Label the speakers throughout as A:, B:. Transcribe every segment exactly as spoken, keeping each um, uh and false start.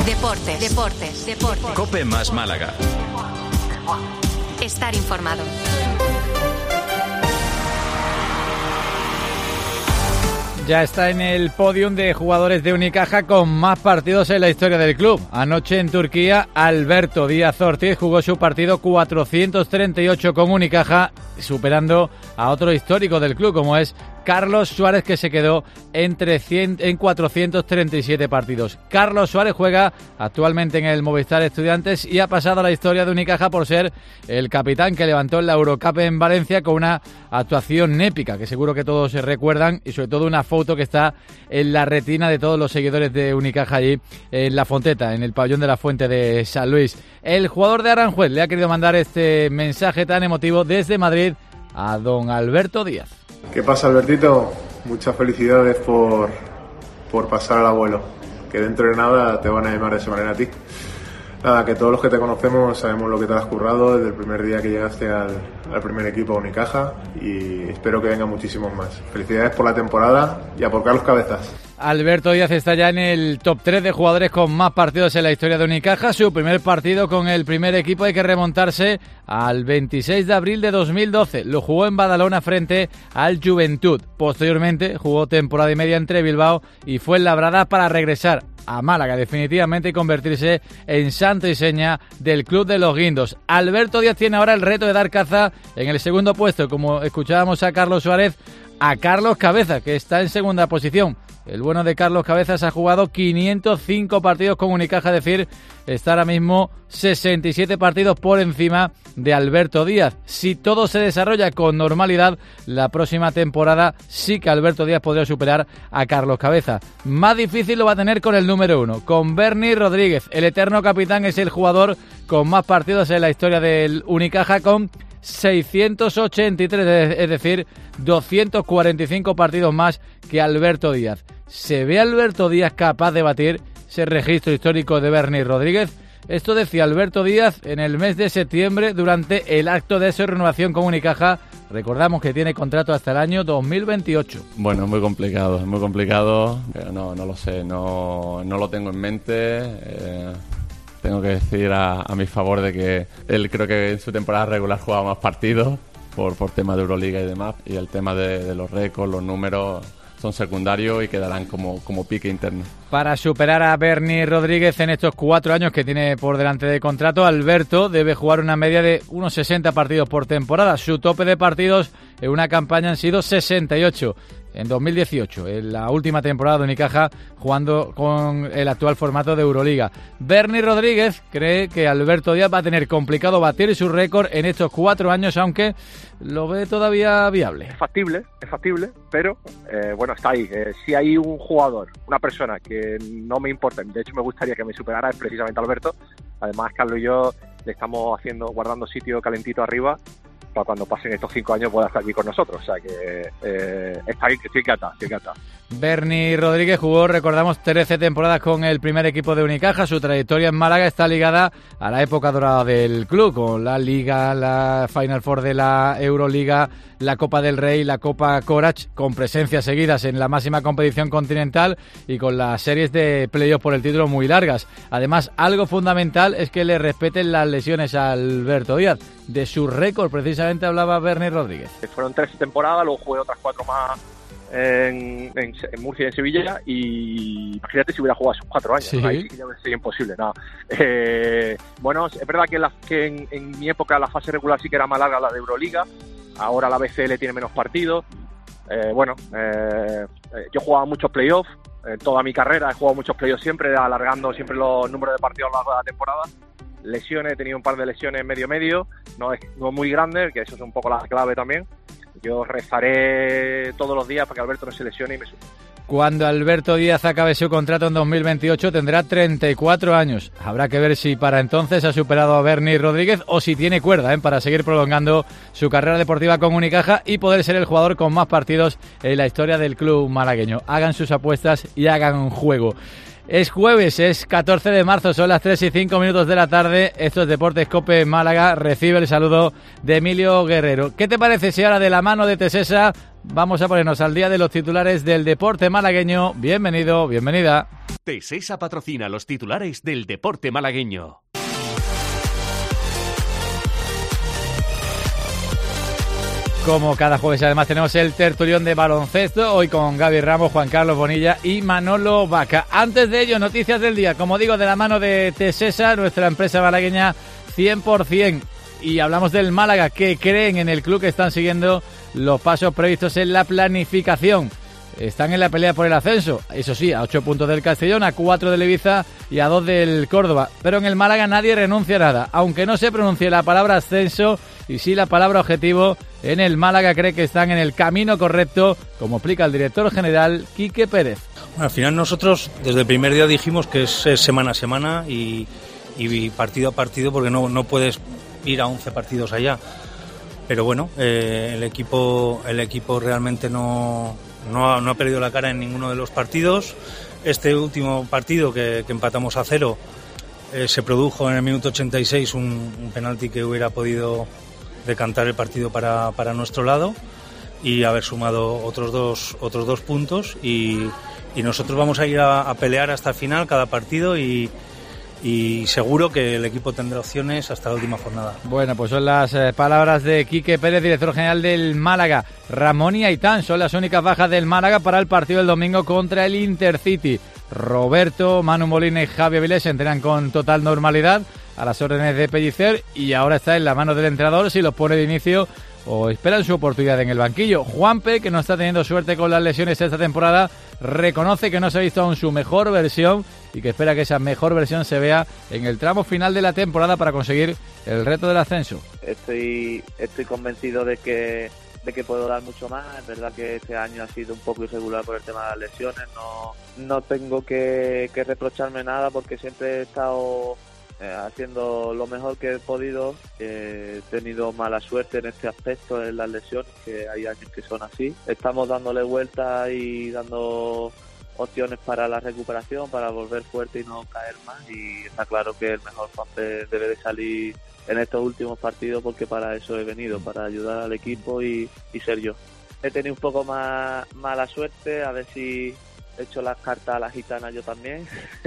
A: Deportes, deportes, deportes.
B: COPE más Málaga.
A: Estar informado.
C: Ya está en el podium de jugadores de Unicaja con más partidos en la historia del club. Anoche en Turquía, Alberto Díaz Ortiz jugó su partido cuatrocientos treinta y ocho con Unicaja, superando a otro histórico del club como es Carlos Suárez, que se quedó entre cien, en cuatrocientos treinta y siete partidos. Carlos Suárez juega actualmente en el Movistar Estudiantes y ha pasado a la historia de Unicaja por ser el capitán que levantó la Eurocup en Valencia con una actuación épica que seguro que todos se recuerdan, y sobre todo una foto que está en la retina de todos los seguidores de Unicaja allí en La Fonteta, en el pabellón de la Fuente de San Luis. El jugador de Aranjuez le ha querido mandar este mensaje tan emotivo desde Madrid a don Alberto Díaz.
D: ¿Qué pasa, Albertito? Muchas felicidades por, por pasar al abuelo, que dentro de nada te van a llamar de esa manera a ti. Nada, que todos los que te conocemos sabemos lo que te has currado desde el primer día que llegaste al, al primer equipo de Unicaja, y espero que vengan muchísimos más. Felicidades por la temporada y a por Carlos Cabezas.
C: Alberto Díaz está ya en el top tres de jugadores con más partidos en la historia de Unicaja. Su primer partido con el primer equipo hay que remontarse al veintiséis de abril de dos mil doce. Lo jugó en Badalona frente al Juventud. Posteriormente jugó temporada y media entre Bilbao y Fuenlabrada para regresar a Málaga definitivamente y convertirse en santo y seña del club de los Guindos. Alberto Díaz tiene ahora el reto de dar caza en el segundo puesto, como escuchábamos a Carlos Suárez, a Carlos Cabezas, que está en segunda posición. El bueno de Carlos Cabezas ha jugado quinientos cinco partidos con Unicaja, es decir, está ahora mismo sesenta y siete partidos por encima de Alberto Díaz. Si todo se desarrolla con normalidad, la próxima temporada sí que Alberto Díaz podría superar a Carlos Cabezas. Más difícil lo va a tener con el número uno, con Berni Rodríguez. El eterno capitán es el jugador con más partidos en la historia del Unicaja, con seiscientos ochenta y tres, es decir, doscientos cuarenta y cinco partidos más que Alberto Díaz. ¿Se ve Alberto Díaz capaz de batir ese registro histórico de Berni Rodríguez? Esto decía Alberto Díaz en el mes de septiembre durante el acto de su renovación con Unicaja. Recordamos que tiene contrato hasta el año dos mil veintiocho.
E: Bueno, es muy complicado, es muy complicado, pero no, no lo sé, no, no lo tengo en mente. Eh... Tengo que decir a, a mi favor de que él creo que en su temporada regular jugaba más partidos por, por temas de Euroliga y demás, y el tema de, de los récords, los números son secundarios y quedarán como, como pique interno.
C: Para superar a Berni Rodríguez en estos cuatro años que tiene por delante de contrato, Alberto debe jugar una media de unos sesenta partidos por temporada. Su tope de partidos en una campaña han sido sesenta y ocho. En dos mil dieciocho, en la última temporada de Unicaja, jugando con el actual formato de Euroliga. Berni Rodríguez cree que Alberto Díaz va a tener complicado batir su récord en estos cuatro años, aunque lo ve todavía viable.
F: Es factible, es factible, pero eh, bueno, está ahí. Eh, si hay un jugador, una persona que no me importa, de hecho me gustaría que me superara, es precisamente Alberto. Además, Carlos y yo le estamos haciendo, guardando sitio calentito arriba, para cuando pasen estos cinco años pueda estar aquí con nosotros. O sea que eh, está ahí, estoy encantado, estoy encantado.
C: Berni Rodríguez jugó, recordamos, trece temporadas con el primer equipo de Unicaja. Su trayectoria en Málaga está ligada a la época dorada del club, con la Liga, la Final Four de la Euroliga, la Copa del Rey, la Copa Corach, con presencias seguidas en la máxima competición continental y con las series de playoff por el título muy largas. Además, algo fundamental es que le respeten las lesiones a Alberto Díaz. De su récord, precisamente, hablaba Berni Rodríguez.
F: Fueron tres temporadas, luego jugué otras cuatro más en, en, en Murcia y en Sevilla, y imagínate si hubiera jugado esos cuatro años.
C: Sí.
F: ¿No? Ahí sí que ya sería imposible. No. Eh, bueno, es verdad que, la, que en, en mi época la fase regular sí que era más larga, la de Euroliga. Ahora la B C L tiene menos partidos. Eh, bueno, eh, yo jugaba muchos playoffs. En toda mi carrera he jugado muchos playoffs siempre, alargando siempre los números de partidos a lo largo de la temporada. Lesiones, he tenido un par de lesiones medio-medio, no es no muy grande, que eso es un poco la clave también. Yo rezaré todos los días para que Alberto no se lesione y me suba.
C: Cuando Alberto Díaz acabe su contrato en dos mil veintiocho tendrá treinta y cuatro años. Habrá que ver si para entonces ha superado a Berni Rodríguez o si tiene cuerda ¿eh? para seguir prolongando su carrera deportiva con Unicaja y poder ser el jugador con más partidos en la historia del club malagueño. Hagan sus apuestas y hagan un juego. Es jueves, es catorce de marzo, son las tres y cinco minutos de la tarde. Esto es Deportes COPE Málaga. Recibe el saludo de Emilio Guerrero. ¿Qué te parece si ahora de la mano de Tesesa vamos a ponernos al día de los titulares del deporte malagueño? Bienvenido, bienvenida.
B: Tesesa patrocina los titulares del deporte malagueño.
C: Como cada jueves, además, tenemos el tertulión de baloncesto, hoy con Gaby Ramos, Juan Carlos Bonilla y Manolo Vaca. Antes de ello, noticias del día, como digo, de la mano de Tesesa, nuestra empresa malagueña cien por ciento. Y hablamos del Málaga, que creen en el club, que están siguiendo los pasos previstos en la planificación. Están en la pelea por el ascenso, eso sí, a ocho puntos del Castellón, a cuatro del Ibiza y a dos del Córdoba. Pero en el Málaga nadie renuncia a nada, aunque no se pronuncie la palabra ascenso y sí la palabra objetivo. En el Málaga cree que están en el camino correcto, como explica el director general Quique Pérez.
G: Bueno, al final nosotros desde el primer día dijimos que es, es semana a semana y, y partido a partido, porque no, no puedes ir a once partidos allá. Pero bueno, eh, el equipo el equipo realmente no, no, ha, no ha perdido la cara en ninguno de los partidos. Este último partido que, que empatamos a cero, eh, se produjo en el minuto ochenta y seis un, un penalti que hubiera podido decantar el partido para, para nuestro lado y haber sumado otros dos otros dos puntos y, y nosotros vamos a ir a, a pelear hasta el final cada partido y, y seguro que el equipo tendrá opciones hasta la última jornada.
C: Bueno, pues son las eh, palabras de Quique Pérez, director general del Málaga. Ramón y Aitán son las únicas bajas del Málaga para el partido del domingo contra el Intercity. Roberto, Manu Molina y Javi Avilés se entrenan con total normalidad a las órdenes de Pellicer y ahora está en la mano del entrenador si los pone de inicio o esperan su oportunidad en el banquillo. Juanpe, que no está teniendo suerte con las lesiones esta temporada, reconoce que no se ha visto aún su mejor versión y que espera que esa mejor versión se vea en el tramo final de la temporada para conseguir el reto del ascenso.
H: Estoy, estoy convencido de que de que puedo dar mucho más. Es verdad que este año ha sido un poco irregular por el tema de las lesiones. No, no tengo que, que reprocharme nada porque siempre he estado eh, haciendo lo mejor que he podido. Eh, he tenido mala suerte en este aspecto, en las lesiones, que hay años que son así. Estamos dándole vueltas y dando opciones para la recuperación, para volver fuerte y no caer más, y está claro que el mejor Juanpe debe de salir en estos últimos partidos porque para eso he venido, para ayudar al equipo y, y ser yo. He tenido un poco más mala suerte, a ver si he hecho las cartas a la gitana yo también.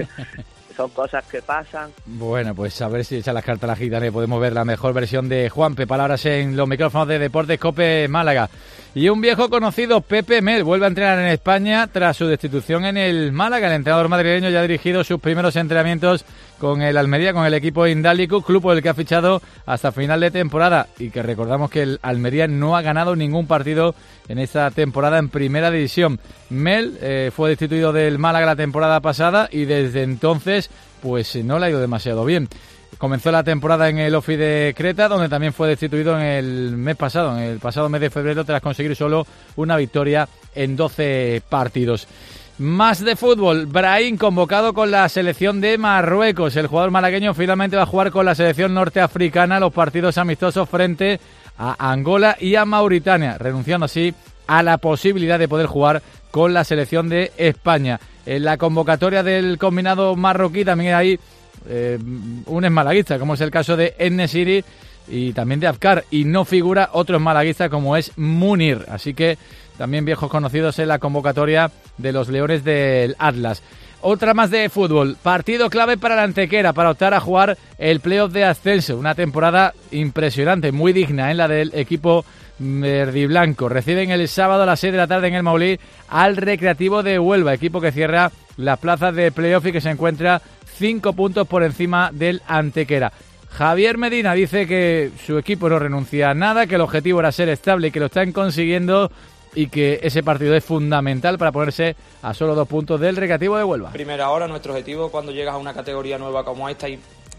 H: Son cosas que pasan.
C: Bueno, pues a ver si echa las cartas a la gitana y podemos ver la mejor versión de Juanpe. Palabras en los micrófonos de Deportes COPE Málaga. Y un viejo conocido, Pepe Mel, vuelve a entrenar en España tras su destitución en el Málaga. El entrenador madrileño ya ha dirigido sus primeros entrenamientos con el Almería, con el equipo Indálico, club por el que ha fichado hasta final de temporada. Y que recordamos que el Almería no ha ganado ningún partido en esta temporada en Primera División. Mel eh, fue destituido del Málaga la temporada pasada y desde entonces pues no le ha ido demasiado bien. Comenzó la temporada en el Ofi de Creta, donde también fue destituido en el mes pasado, en el pasado mes de febrero, tras conseguir solo una victoria en doce partidos. Más de fútbol, Brahim convocado con la selección de Marruecos. El jugador malagueño finalmente va a jugar con la selección norteafricana los partidos amistosos frente a Angola y a Mauritania, renunciando así a la posibilidad de poder jugar con la selección de España. En la convocatoria del combinado marroquí también hay eh, un esmalaguista, como es el caso de En-Nesyri y también de Afkar, y no figura otro esmalaguista como es Munir, así que también viejos conocidos en la convocatoria de los Leones del Atlas. Otra más de fútbol, partido clave para la Antequera, para optar a jugar el playoff de ascenso, una temporada impresionante, muy digna en la del equipo verdiblanco. Reciben el sábado a las seis de la tarde en el Maulí al Recreativo de Huelva, equipo que cierra las plazas de playoff y que se encuentra cinco puntos por encima del Antequera. Javier Medina dice que su equipo no renuncia a nada, que el objetivo era ser estable y que lo están consiguiendo y que ese partido es fundamental para ponerse a solo dos puntos del Recreativo de Huelva.
I: Primera hora, nuestro objetivo cuando llegas a una categoría nueva como esta y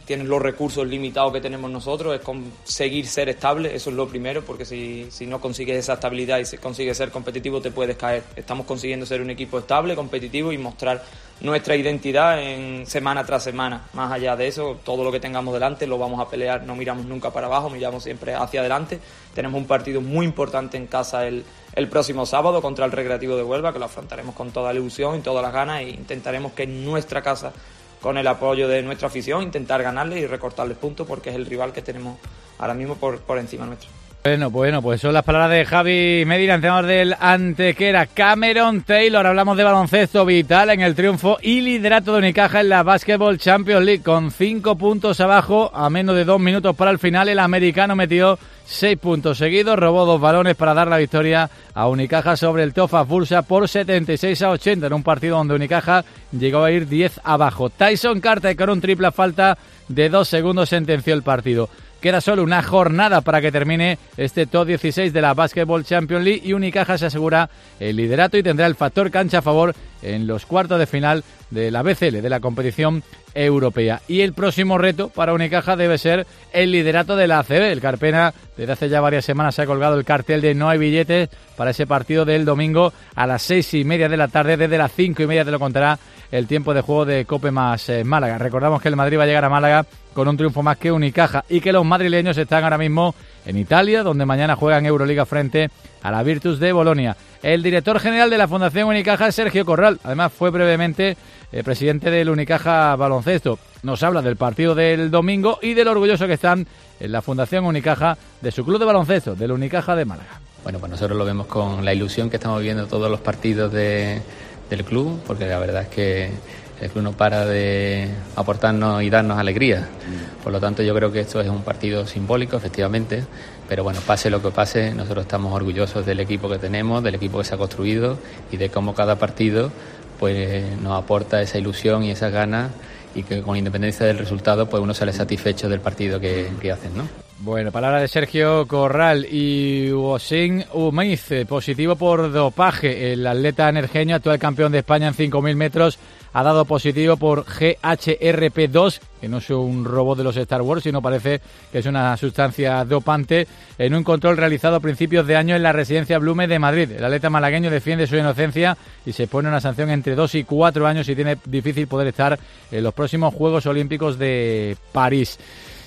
I: tienes los recursos limitados que tenemos nosotros, es conseguir ser estable, eso es lo primero, porque si, si no consigues esa estabilidad y consigues ser competitivo te puedes caer. Estamos consiguiendo ser un equipo estable, competitivo y mostrar nuestra identidad en semana tras semana. Más allá de eso, todo lo que tengamos delante lo vamos a pelear, no miramos nunca para abajo, miramos siempre hacia adelante. Tenemos un partido muy importante en casa el, el próximo sábado contra el Recreativo de Huelva, que lo afrontaremos con toda la ilusión y todas las ganas, e intentaremos que en nuestra casa, con el apoyo de nuestra afición, intentar ganarle y recortarles puntos, porque es el rival que tenemos ahora mismo por, por encima nuestro.
C: Bueno, bueno, pues son las palabras de Javi Medina, entrenador del Antequera. Cameron Taylor, hablamos de baloncesto, vital en el triunfo y liderato de Unicaja en la Basketball Champions League, con cinco puntos abajo, a menos de dos minutos para el final. El americano metió seis puntos seguidos, robó dos balones para dar la victoria a Unicaja sobre el Tofas Bursa por setenta y seis a ochenta, en un partido donde Unicaja llegó a ir diez abajo. Tyson Carter, con un triple a falta de dos segundos, sentenció el partido. Queda solo una jornada para que termine este top dieciséis de la Basketball Champions League y Unicaja se asegura el liderato y tendrá el factor cancha a favor en los cuartos de final de la B C L, de la competición europea. Y el próximo reto para Unicaja debe ser el liderato de la A C B. El Carpena desde hace ya varias semanas se ha colgado el cartel de no hay billetes para ese partido del domingo a las seis y media de la tarde. Desde las cinco y media te lo contará el tiempo de juego de Cope más eh, Málaga. Recordamos que el Madrid va a llegar a Málaga con un triunfo más que Unicaja y que los madrileños están ahora mismo en Italia, donde mañana juegan Euroliga frente a la Virtus de Bolonia. El director general de la Fundación Unicaja es Sergio Corral. Además fue brevemente eh, presidente del Unicaja Baloncesto. Nos habla del partido del domingo y de lo orgulloso que están en la Fundación Unicaja de su club de baloncesto, del Unicaja de Málaga.
J: Bueno, pues nosotros lo vemos con la ilusión que estamos viviendo todos los partidos de, del club, porque la verdad es que el club no para de aportarnos y darnos alegría. Por lo tanto, yo creo que esto es un partido simbólico, efectivamente, pero bueno, pase lo que pase, nosotros estamos orgullosos del equipo que tenemos, del equipo que se ha construido y de cómo cada partido pues nos aporta esa ilusión y esas ganas, y que con independencia del resultado pues uno sale satisfecho del partido que, que hacen, ¿no?
C: Bueno, palabra de Sergio Corral. Y Wasim Umaiz, positivo por dopaje. El atleta energeño, actual campeón de España en cinco mil metros, ha dado positivo por G H R P dos, que no es un robot de los Star Wars, sino parece que es una sustancia dopante, en un control realizado a principios de año en la residencia Blume de Madrid. El atleta malagueño defiende su inocencia y se pone una sanción entre dos y cuatro años y tiene difícil poder estar en los próximos Juegos Olímpicos de París.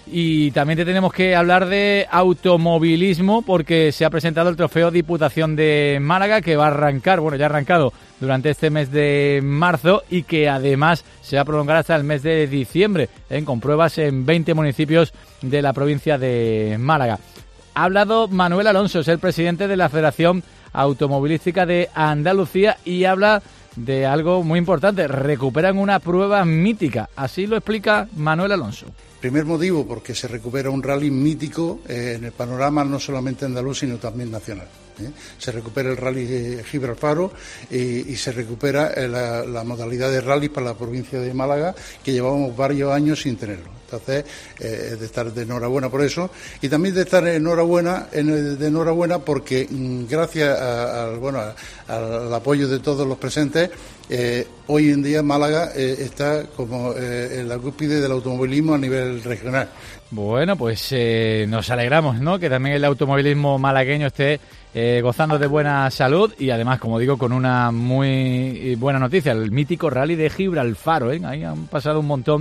C: Y también te tenemos que hablar de automovilismo, porque se ha presentado el trofeo Diputación de Málaga, que va a arrancar, bueno, ya ha arrancado durante este mes de marzo y que además se va a prolongar hasta el mes de diciembre, ¿eh? con pruebas en veinte municipios de la provincia de Málaga. Ha hablado Manuel Alonso, es el presidente de la Federación Automovilística de Andalucía, y habla de algo muy importante: recuperan una prueba mítica. Así lo explica Manuel Alonso.
K: Primer motivo, porque se recupera un rally mítico eh, en el panorama no solamente andaluz, sino también nacional. ¿eh? Se recupera el rally de Gibraltar y, y se recupera eh, la, la modalidad de rally para la provincia de Málaga, que llevábamos varios años sin tenerlo. Entonces, eh, de estar de enhorabuena por eso, y también de estar enhorabuena, en, de enhorabuena porque mm, gracias a, a, bueno, a, al apoyo de todos los presentes, eh, hoy en día Málaga eh, está como eh, en la cúspide del automovilismo a nivel regional.
C: Bueno, pues eh, nos alegramos, ¿no?, que también el automovilismo malagueño esté eh, gozando de buena salud y además, como digo, con una muy buena noticia: el mítico rally de Gibraltar, ¿eh? Ahí han pasado un montón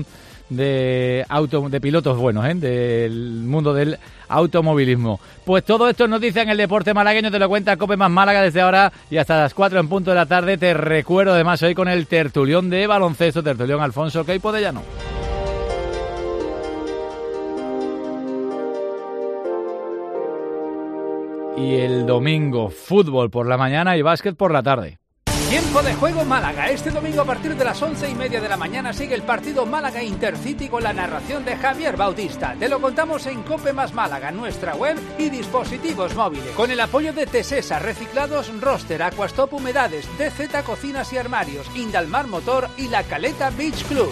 C: de auto de pilotos buenos, ¿eh? del mundo del automovilismo. Pues todo esto es noticia en el deporte malagueño, te lo cuenta Cope más Málaga desde ahora y hasta las cuatro en punto de la tarde. Te recuerdo además hoy con el tertulión de baloncesto, tertulión Alfonso Queipo de Llano. Y el domingo, fútbol por la mañana y básquet por la tarde.
L: Tiempo de juego Málaga. Este domingo a partir de las once y media de la mañana sigue el partido Málaga Intercity con la narración de Javier Bautista. Te lo contamos en Cope más Málaga, nuestra web y dispositivos móviles. Con el apoyo de Tesesa, Reciclados Roster, Aquastop Humedades, D Z Cocinas y Armarios, Indalmar Motor y La Caleta Beach Club.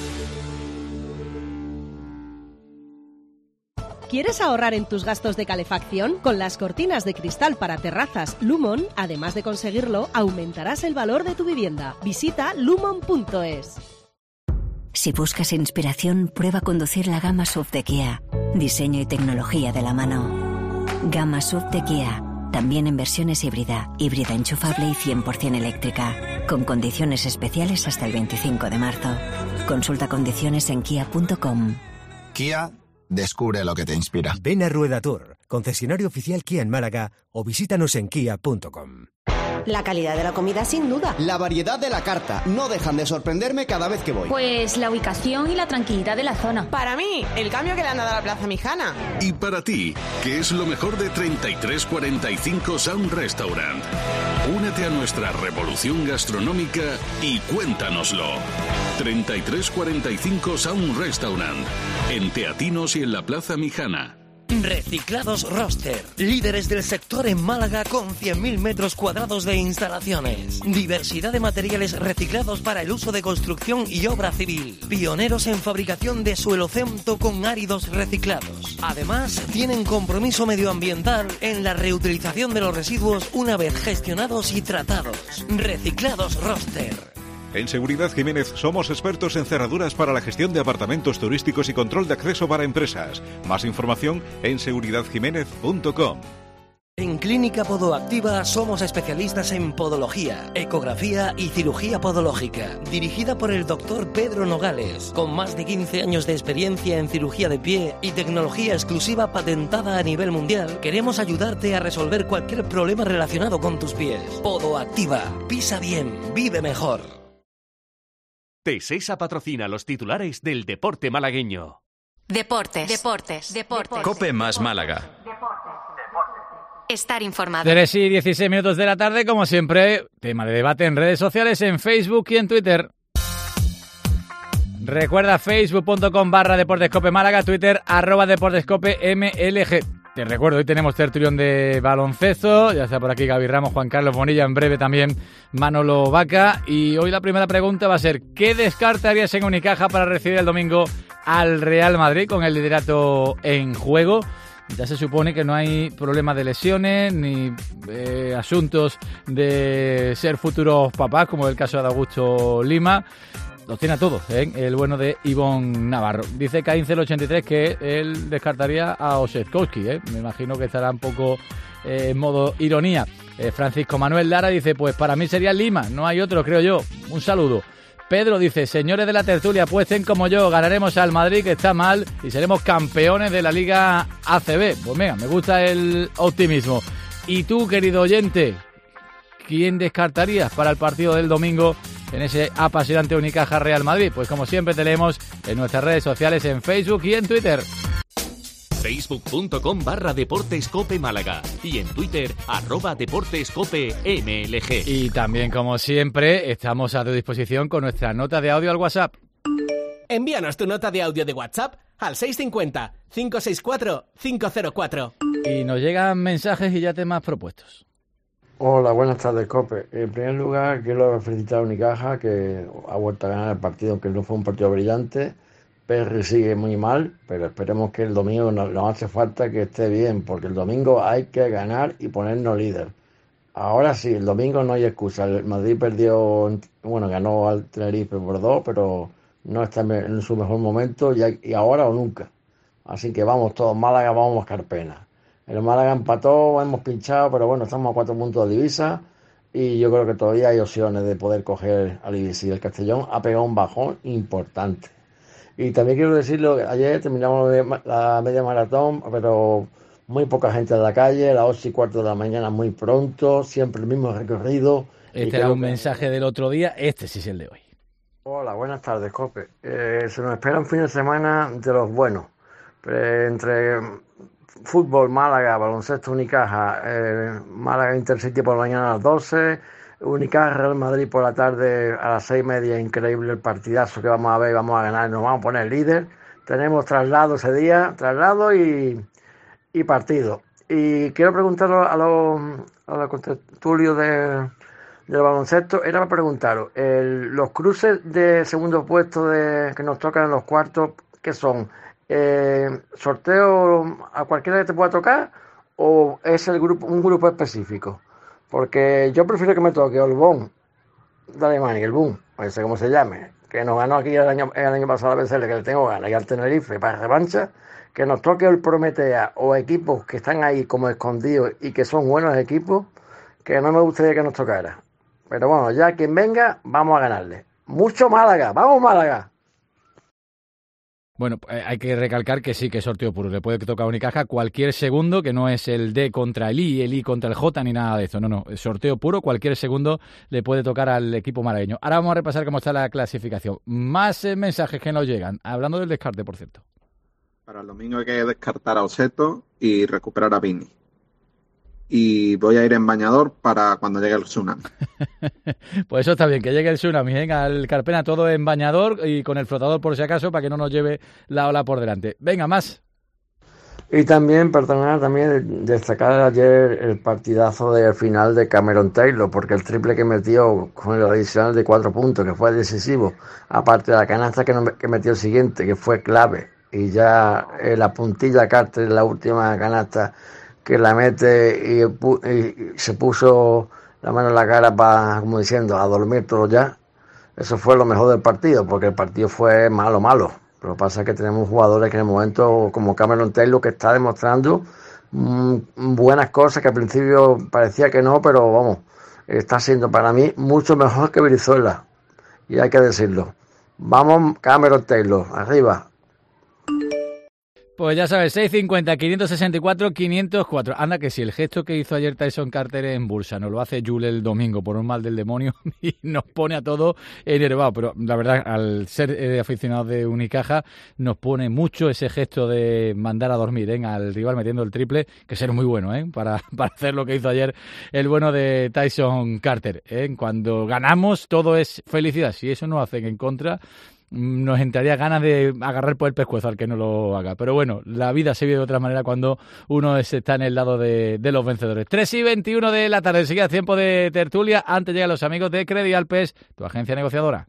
M: ¿Quieres ahorrar en tus gastos de calefacción? Con las cortinas de cristal para terrazas Lumon, además de conseguirlo, aumentarás el valor de tu vivienda. Visita lumon punto es.
N: Si buscas inspiración, prueba conducir la gama S U V de Kia. Diseño y tecnología de la mano. Gama S U V de Kia. También en versiones híbrida, híbrida enchufable y cien por ciento eléctrica. Con condiciones especiales hasta el veinticinco de marzo. Consulta condiciones en kia punto com.
O: Kia, descubre lo que te inspira.
P: Ven a Rueda Tour, concesionario oficial Kia en Málaga, o visítanos en kia punto com.
Q: La calidad de la comida, sin duda.
R: La variedad de la carta. No dejan de sorprenderme cada vez que voy.
S: Pues la ubicación y la tranquilidad de la zona.
Q: Para mí, el cambio que le han dado a la Plaza Mijana.
T: Y para ti, ¿qué es lo mejor de treinta y tres cuarenta y cinco Sound Restaurant? Únete a nuestra revolución gastronómica y cuéntanoslo. treinta y tres cuarenta y cinco Sound Restaurant. En Teatinos y en la Plaza Mijana.
U: Reciclados Roster, líderes del sector en Málaga con cien mil metros cuadrados de instalaciones. Diversidad de materiales reciclados para el uso de construcción y obra civil. Pioneros en fabricación de suelo cemento con áridos reciclados. Además, tienen compromiso medioambiental en la reutilización de los residuos una vez gestionados y tratados. Reciclados Roster.
V: En Seguridad Jiménez somos expertos en cerraduras para la gestión de apartamentos turísticos y control de acceso para empresas. Más información en seguridad jiménez punto com.
U: En Clínica Podoactiva somos especialistas en podología, ecografía y cirugía podológica, dirigida por el doctor Pedro Nogales, con más de quince años de experiencia en cirugía de pie y tecnología exclusiva patentada a nivel mundial. Queremos ayudarte a resolver cualquier problema relacionado con tus pies. Podoactiva, pisa bien, vive mejor.
B: Tesesa patrocina los titulares del deporte malagueño.
A: Deportes, deportes, deportes.
W: Cope más Málaga.
A: Estar informado.
C: tres y dieciséis minutos de la tarde, como siempre, tema de debate en redes sociales, en Facebook y en Twitter. Recuerda facebook punto com barra Deportescope Málaga, Twitter arroba Deportescope M L G. Te recuerdo, hoy tenemos tertulión de baloncesto, ya está por aquí Gaby Ramos, Juan Carlos Bonilla, en breve también Manolo Vaca, y hoy la primera pregunta va a ser: ¿qué descartarías en Unicaja para recibir el domingo al Real Madrid con el liderato en juego? Ya se supone que no hay problemas de lesiones ni eh, asuntos de ser futuros papás, como el caso de Augusto Lima. Los tiene a todos, ¿eh? El bueno de Ivón Navarro. Dice Caíncel ochenta y tres que él descartaría a Osetkowski, ¿eh? Me imagino que estará un poco eh, en modo ironía. Eh, Francisco Manuel Lara dice, pues para mí sería Lima, no hay otro, creo yo. Un saludo. Pedro dice, señores de la tertulia, apuesten como yo, ganaremos al Madrid, que está mal, y seremos campeones de la Liga A C B. Pues venga, me gusta el optimismo. Y tú, querido oyente, ¿quién descartarías para el partido del domingo en ese apasionante Unicaja Real Madrid? Pues como siempre te leemos en nuestras redes sociales, en Facebook y en Twitter.
B: facebook punto com barra Deportescope Málaga y en Twitter arroba Deportescope M L G.
C: Y también, como siempre, estamos a tu disposición con nuestra nota de audio al WhatsApp.
X: Envíanos tu nota de audio de WhatsApp al seis cinco cero, cinco seis cuatro, cinco cero cuatro.
C: Y nos llegan mensajes y ya temas propuestos.
Y: Hola, buenas tardes, Cope. En primer lugar, quiero felicitar a Unicaja, que ha vuelto a ganar el partido, aunque no fue un partido brillante. P R sigue muy mal, pero esperemos que el domingo nos, nos hace falta que esté bien, porque el domingo hay que ganar y ponernos líder. Ahora sí, el domingo no hay excusa. El Madrid perdió, bueno, ganó al Tenerife por dos, pero no está en su mejor momento, y, hay, y ahora o nunca. Así que vamos todos, Málaga, vamos a buscar pena. El Málaga empató, hemos pinchado, pero bueno, estamos a cuatro puntos de divisa y yo creo que todavía hay opciones de poder coger al Ibiza. Y el Castellón ha pegado un bajón importante. Y también quiero decirlo, ayer terminamos la media maratón, pero muy poca gente en la calle, a las ocho y cuarto de la mañana muy pronto, siempre el mismo recorrido.
C: Este era un que... mensaje del otro día, este sí es el de hoy.
Y: Hola, buenas tardes, Cope. Eh, se nos espera un fin de semana de los buenos. Eh, entre fútbol, Málaga, baloncesto, Unicaja, eh, Málaga Intercity por la mañana a las doce, Unicaja Real Madrid por la tarde a las seis y media, increíble el partidazo que vamos a ver, vamos a ganar, nos vamos a poner líder. Tenemos traslado ese día, traslado y, y partido. Y quiero preguntar a los, a los contertulios de, del baloncesto, era para preguntaros, el, los cruces de segundo puesto de, que nos tocan en los cuartos, ¿qué son? Eh, ¿Sorteo a cualquiera que te pueda tocar o es el grupo un grupo específico? Porque yo prefiero que me toque el Bonn de Alemania, el Bonn, no sé cómo se llame, que nos ganó aquí el año, el año pasado a B C L, que le tengo ganas, y al Tenerife para revancha, que nos toque el Prometea o equipos que están ahí como escondidos y que son buenos equipos, que no me gustaría que nos tocara. Pero bueno, ya quien venga, vamos a ganarle. Mucho Málaga, vamos Málaga.
C: Bueno, eh, hay que recalcar que sí, que es sorteo puro. Le puede tocar a Unicaja cualquier segundo, que no es el D contra el I, el I contra el J, ni nada de esto. No, no, es sorteo puro. Cualquier segundo le puede tocar al equipo malagueño. Ahora vamos a repasar cómo está la clasificación. Más eh, mensajes que nos llegan. Hablando del descarte, por cierto.
D: Para el domingo hay que descartar a Oseto y recuperar a Vini. Y voy a ir en bañador para cuando llegue el tsunami.
C: Pues eso está bien, que llegue el tsunami, venga, el Carpena todo en bañador y con el flotador por si acaso, para que no nos lleve la ola por delante. Venga, más.
Y: Y también, perdona, también destacar ayer el partidazo de final de Cameron Taylor, porque el triple que metió con el adicional de cuatro puntos, que fue decisivo, aparte de la canasta que, no, que metió el siguiente, que fue clave, y ya eh, la puntilla Carter, la última canasta, que la mete y, y se puso la mano en la cara para, como diciendo, a dormir todo ya. Eso fue lo mejor del partido, porque el partido fue malo, malo. Pero lo que pasa es que tenemos jugadores que en el momento, como Cameron Taylor, que está demostrando mmm, buenas cosas, que al principio parecía que no, pero vamos, está siendo para mí mucho mejor que Brizuela. Y hay que decirlo. Vamos, Cameron Taylor, arriba.
C: Pues ya sabes, seis cincuenta, quinientos sesenta y cuatro, quinientos cuatro. Anda que si el gesto que hizo ayer Tyson Carter en Bursa nos lo hace Jule el domingo por un mal del demonio y nos pone a todos enervados. Pero la verdad, al ser eh, aficionados de Unicaja, nos pone mucho ese gesto de mandar a dormir ¿eh? al rival metiendo el triple, que será muy bueno ¿eh? para, para hacer lo que hizo ayer el bueno de Tyson Carter. ¿eh? Cuando ganamos, todo es felicidad. Si eso nos hacen en contra, nos entraría ganas de agarrar por el pescuezo al que no lo haga. Pero bueno, la vida se vive de otra manera cuando uno está en el lado de, de los vencedores. tres y veintiuno de la tarde, enseguida tiempo de tertulia. Antes llegan los amigos de Credialpes, tu agencia negociadora.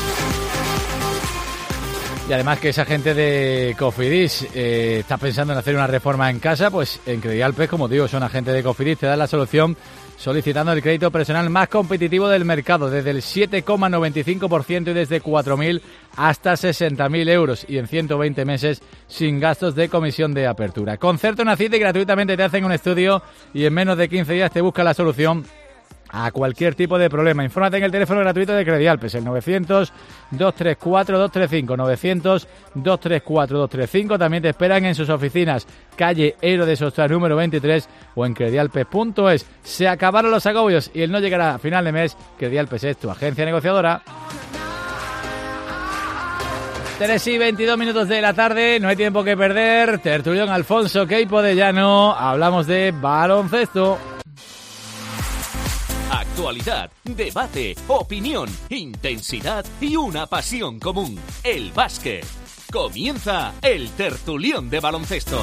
C: Y además que esa gente de Cofidis eh, está pensando en hacer una reforma en casa, pues en Credialpes, como digo, son agentes de Cofidis, te dan la solución solicitando el crédito personal más competitivo del mercado, desde el siete coma noventa y cinco por ciento y desde cuatro mil hasta sesenta mil euros y en ciento veinte meses sin gastos de comisión de apertura. Concerta una cita y gratuitamente te hacen un estudio y en menos de quince días te busca la solución a cualquier tipo de problema. Infórmate en el teléfono gratuito de Credialpes, el novecientos, dos treinta y cuatro, dos treinta y cinco, novecientos, dos treinta y cuatro, dos treinta y cinco. También te esperan en sus oficinas, calle Ero de Sostras número veintitrés o en credialpes punto es. Se acabaron los agobios y el no llegará a final de mes. Credialpes es tu agencia negociadora. tres y veintidós minutos de la tarde, no hay tiempo que perder. Tertulión Alfonso Queipo de Llano, hablamos de baloncesto.
B: Actualidad, debate, opinión, intensidad y una pasión común, el básquet. Comienza el Tertulión de Baloncesto.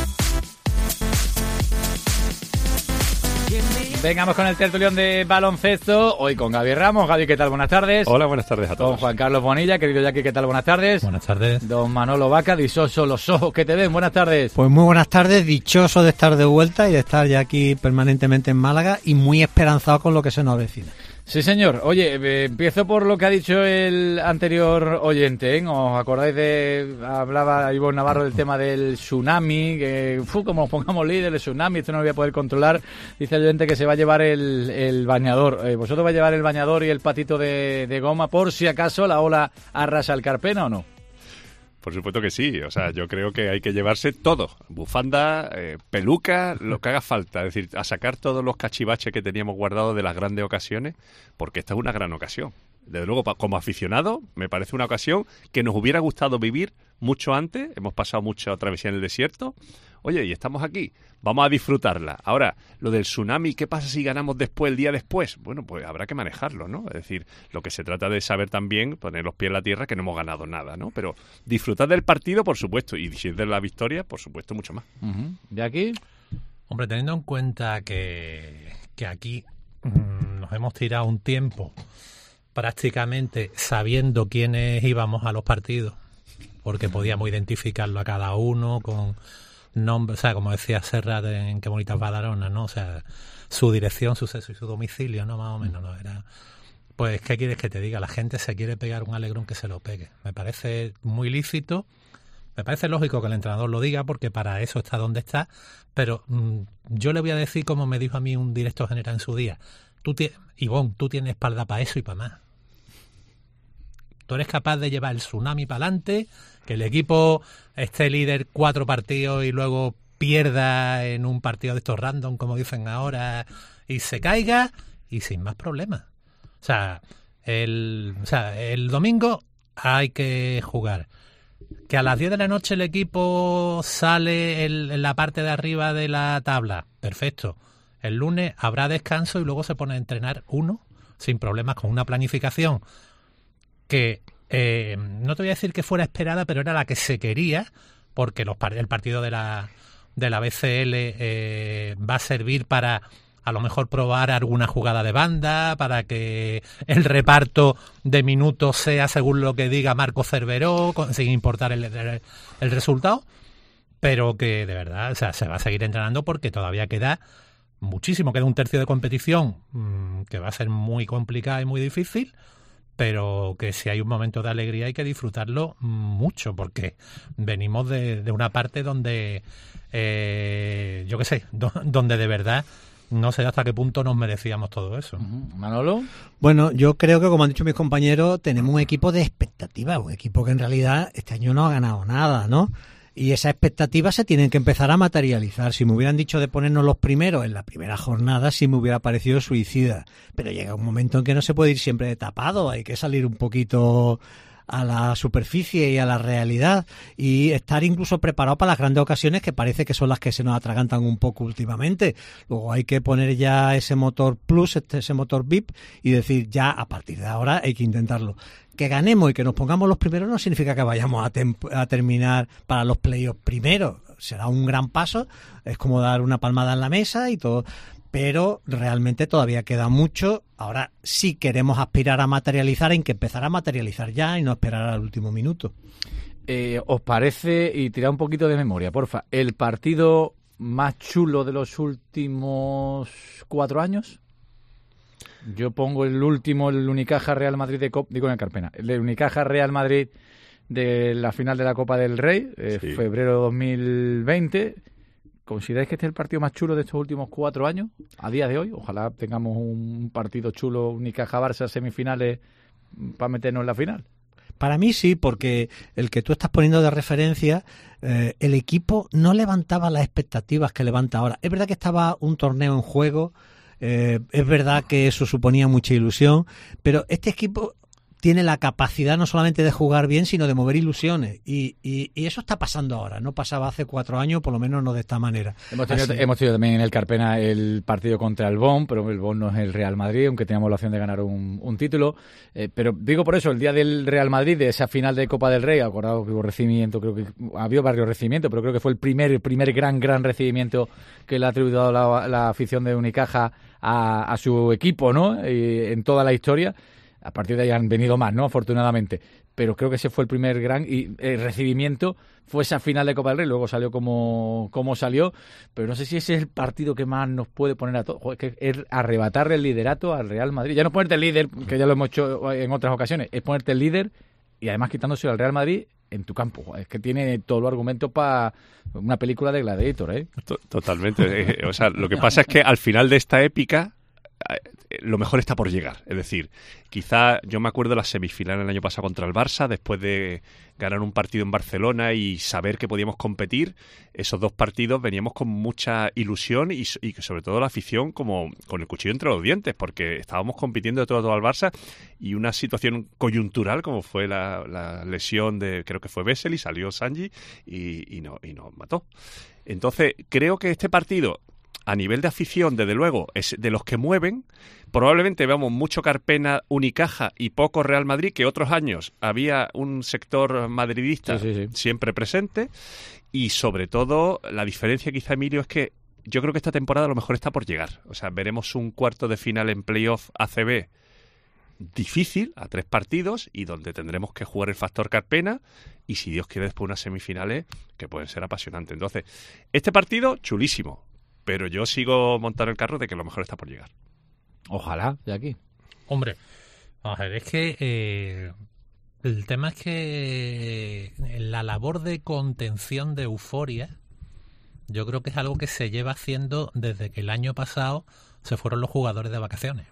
C: Vengamos con el tertulión de baloncesto, hoy con Gaby Ramos. Gaby, ¿qué tal? Buenas tardes.
E: Hola, buenas tardes a todos.
C: Don Juan Carlos Bonilla, querido Jackie, ¿qué tal? Buenas tardes.
E: Buenas tardes.
C: Don Manolo Vaca, dichoso los ojos que te ven, buenas tardes.
F: Pues muy buenas tardes, dichoso de estar de vuelta y de estar ya aquí permanentemente en Málaga y muy esperanzado con lo que se nos avecina.
C: Sí, señor. Oye, eh, empiezo por lo que ha dicho el anterior oyente, ¿eh? ¿Os acordáis de... Hablaba Ivonne Navarro del tema del tsunami, que uf, como nos pongamos líder del tsunami, esto no lo voy a poder controlar. Dice el oyente que se va a llevar el, el bañador. Eh, ¿Vosotros vais a llevar el bañador y el patito de, de goma por si acaso la ola arrasa el Carpena o no?
E: Por supuesto que sí, o sea, yo creo que hay que llevarse todo, bufanda, eh, peluca, lo que haga falta, es decir, a sacar todos los cachivaches que teníamos guardados de las grandes ocasiones, porque esta es una gran ocasión. Desde luego, como aficionado, me parece una ocasión que nos hubiera gustado vivir mucho antes, hemos pasado mucha travesía en el desierto, oye, y estamos aquí, vamos a disfrutarla. Ahora, lo del tsunami, ¿qué pasa si ganamos después, el día después? Bueno, pues habrá que manejarlo, ¿no? Es decir, lo que se trata de saber también, poner los pies en la tierra, que no hemos ganado nada, ¿no? Pero disfrutar del partido, por supuesto, y si es de la victoria, por supuesto, mucho más.
C: Uh-huh. ¿De aquí?
G: Hombre, teniendo en cuenta que, que aquí mmm, nos hemos tirado un tiempo prácticamente sabiendo quiénes íbamos a los partidos, porque podíamos identificarlo a cada uno con nombre, o sea, como decía Serrat en Qué bonitas Badaronas, ¿no? O sea, su dirección, su sexo y su domicilio, ¿no? Más o menos, ¿no? Era... Pues, ¿qué quieres que te diga? La gente se quiere pegar un alegrón, que se lo pegue. Me parece muy lícito. Me parece lógico que el entrenador lo diga, porque para eso está donde está. Pero mmm, yo le voy a decir, como me dijo a mí un director general en su día, tú Ivonne, tú tienes espalda para eso y para más. Tú eres capaz de llevar el tsunami para adelante, que el equipo esté líder cuatro partidos y luego pierda en un partido de estos random, como dicen ahora, y se caiga, y sin más problemas. O sea, el, o sea, el domingo hay que jugar. Que a las diez de la noche el equipo sale el, en la parte de arriba de la tabla, perfecto. El lunes habrá descanso y luego se pone a entrenar uno, sin problemas, con una planificación que eh, no te voy a decir que fuera esperada, pero era la que se quería, porque los, el partido de la, de la B C L eh, va a servir para a lo mejor probar alguna jugada de banda, para que el reparto de minutos sea según lo que diga Marco Cerveró, sin importar el, el, el resultado, pero que de verdad, o sea, se va a seguir entrenando, porque todavía queda muchísimo, queda un tercio de competición mmm, que va a ser muy complicada y muy difícil, pero que si hay un momento de alegría hay que disfrutarlo mucho, porque venimos de, de una parte donde, eh, yo qué sé, do, donde de verdad no sé hasta qué punto nos merecíamos todo eso.
C: ¿Manolo?
F: Bueno, yo creo que, como han dicho mis compañeros, tenemos un equipo de expectativas, un equipo que en realidad este año no ha ganado nada, ¿no? Y esas expectativas se tienen que empezar a materializar. Si me hubieran dicho de ponernos los primeros en la primera jornada, sí me hubiera parecido suicida. Pero llega un momento en que no se puede ir siempre de tapado, hay que salir un poquito a la superficie y a la realidad, y estar incluso preparado para las grandes ocasiones, que parece que son las que se nos atragantan un poco últimamente. Luego hay que poner ya ese motor plus, este, ese motor V I P, y decir ya a partir de ahora hay que intentarlo. Que ganemos y que nos pongamos los primeros no significa que vayamos a, tem- a terminar para los playoffs primeros. Será un gran paso, es como dar una palmada en la mesa y todo, pero realmente todavía queda mucho. Ahora sí queremos aspirar a materializar, en que empezar a materializar ya y no esperar al último minuto.
C: Eh, ¿Os parece, y tirar un poquito de memoria, porfa, el partido más chulo de los últimos cuatro años? Yo pongo el último, el Unicaja Real Madrid de Copa, digo en el Carpena, el Unicaja Real Madrid de la final de la Copa del Rey, eh, sí. febrero dos mil veinte. ¿Consideráis que este es el partido más chulo de estos últimos cuatro años, a día de hoy? Ojalá tengamos un partido chulo, Unicaja-Barça, semifinales, para meternos en la final.
F: Para mí sí, porque el que tú estás poniendo de referencia, eh, el equipo no levantaba las expectativas que levanta ahora. Es verdad que estaba un torneo en juego, eh, es verdad que eso suponía mucha ilusión, pero este equipo tiene la capacidad no solamente de jugar bien, sino de mover ilusiones. Y, y, y eso está pasando ahora. No pasaba hace cuatro años, por lo menos no de esta manera.
C: Hemos tenido, hemos tenido también en el Carpena el partido contra el Bonn, pero el Bonn no es el Real Madrid, aunque teníamos la opción de ganar un, un título. Eh, pero digo por eso, el día del Real Madrid, de esa final de Copa del Rey, acordado que hubo recibimiento, creo que había varios recibimientos, pero creo que fue el primer, el primer gran, gran recibimiento que le ha atribuido la, la afición de Unicaja a, a su equipo, ¿no? Y, en toda la historia. A partir de ahí han venido más, ¿no? Afortunadamente. Pero creo que ese fue el primer gran y el recibimiento fue esa final de Copa del Rey. Luego salió como, como salió. Pero no sé si ese es el partido que más nos puede poner a todos. Es que es arrebatarle el liderato al Real Madrid. Ya no ponerte el líder, que ya lo hemos hecho en otras ocasiones. Es ponerte el líder y además quitándose al Real Madrid en tu campo. Es que tiene todos los argumentos para una película de Gladiator, ¿eh?
E: Totalmente. O sea, lo que pasa es que al final de esta épica lo mejor está por llegar. Es decir, quizá yo me acuerdo de la semifinal el año pasado contra el Barça, después de ganar un partido en Barcelona y saber que podíamos competir. Esos dos partidos veníamos con mucha ilusión y, y sobre todo la afición como con el cuchillo entre los dientes, porque estábamos compitiendo de todo a todo al Barça, y una situación coyuntural como fue la, la lesión de, creo que fue Bessel, y salió Sanji y, y, no, y nos mató. Entonces creo que este partido, a nivel de afición, desde luego, es de los que mueven. Probablemente veamos mucho Carpena, Unicaja y poco Real Madrid, que otros años había un sector madridista sí, sí, sí. siempre presente. Y sobre todo, la diferencia quizá, Emilio, es que yo creo que esta temporada a lo mejor está por llegar. O sea, veremos un cuarto de final en playoff A C B difícil, a tres partidos, y donde tendremos que jugar el factor Carpena, y si Dios quiere después unas semifinales que pueden ser apasionantes. Entonces, este partido, chulísimo. Pero yo sigo montando el carro de que lo mejor está por llegar.
C: Ojalá, de aquí.
G: Hombre, Vamos a ver, es que eh, el tema es que eh, la labor de contención de euforia, yo creo que es algo que se lleva haciendo desde que el año pasado se fueron los jugadores de vacaciones.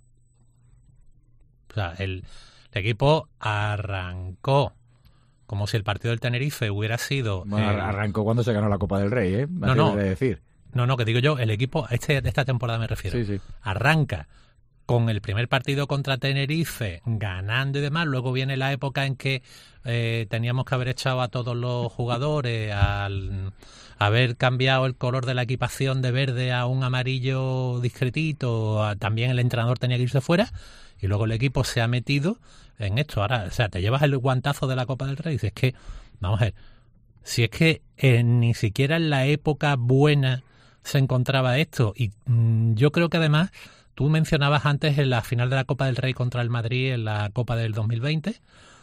G: O sea, el, el equipo arrancó como si el partido del Tenerife hubiera sido...
C: Bueno,
G: eh,
C: arrancó cuando se ganó la Copa del Rey, ¿eh?
G: No, no,
C: de decir.
G: no, no, que digo yo, el equipo, este, de esta temporada me refiero,
C: Sí, sí.
G: arranca con el primer partido contra Tenerife ganando y demás, luego viene la época en que eh, teníamos que haber echado a todos los jugadores, al haber cambiado el color de la equipación de verde a un amarillo discretito, a, también el entrenador tenía que irse fuera, y luego el equipo se ha metido en esto. Ahora, o sea, te llevas el guantazo de la Copa del Rey y dices, es que, vamos a ver, si es que eh, ni siquiera en la época buena se encontraba esto, y mmm, yo creo que además, tú mencionabas antes en la final de la Copa del Rey contra el Madrid en la Copa del dos mil veinte,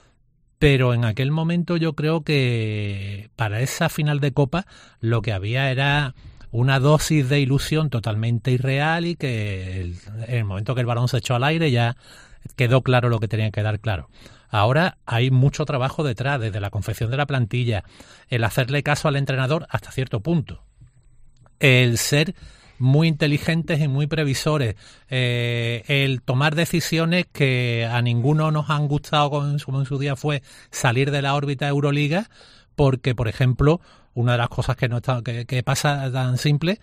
G: pero en aquel momento yo creo que para esa final de Copa lo que había era una dosis de ilusión totalmente irreal, y que el, en el momento que el balón se echó al aire ya quedó claro lo que tenía que quedar claro. Ahora hay mucho trabajo detrás, desde la confección de la plantilla, el hacerle caso al entrenador hasta cierto punto, el ser muy inteligentes y muy previsores, eh, el tomar decisiones que a ninguno nos han gustado, como en su día fue salir de la órbita Euroliga, porque, por ejemplo, una de las cosas que no está, que, que pasa tan simple,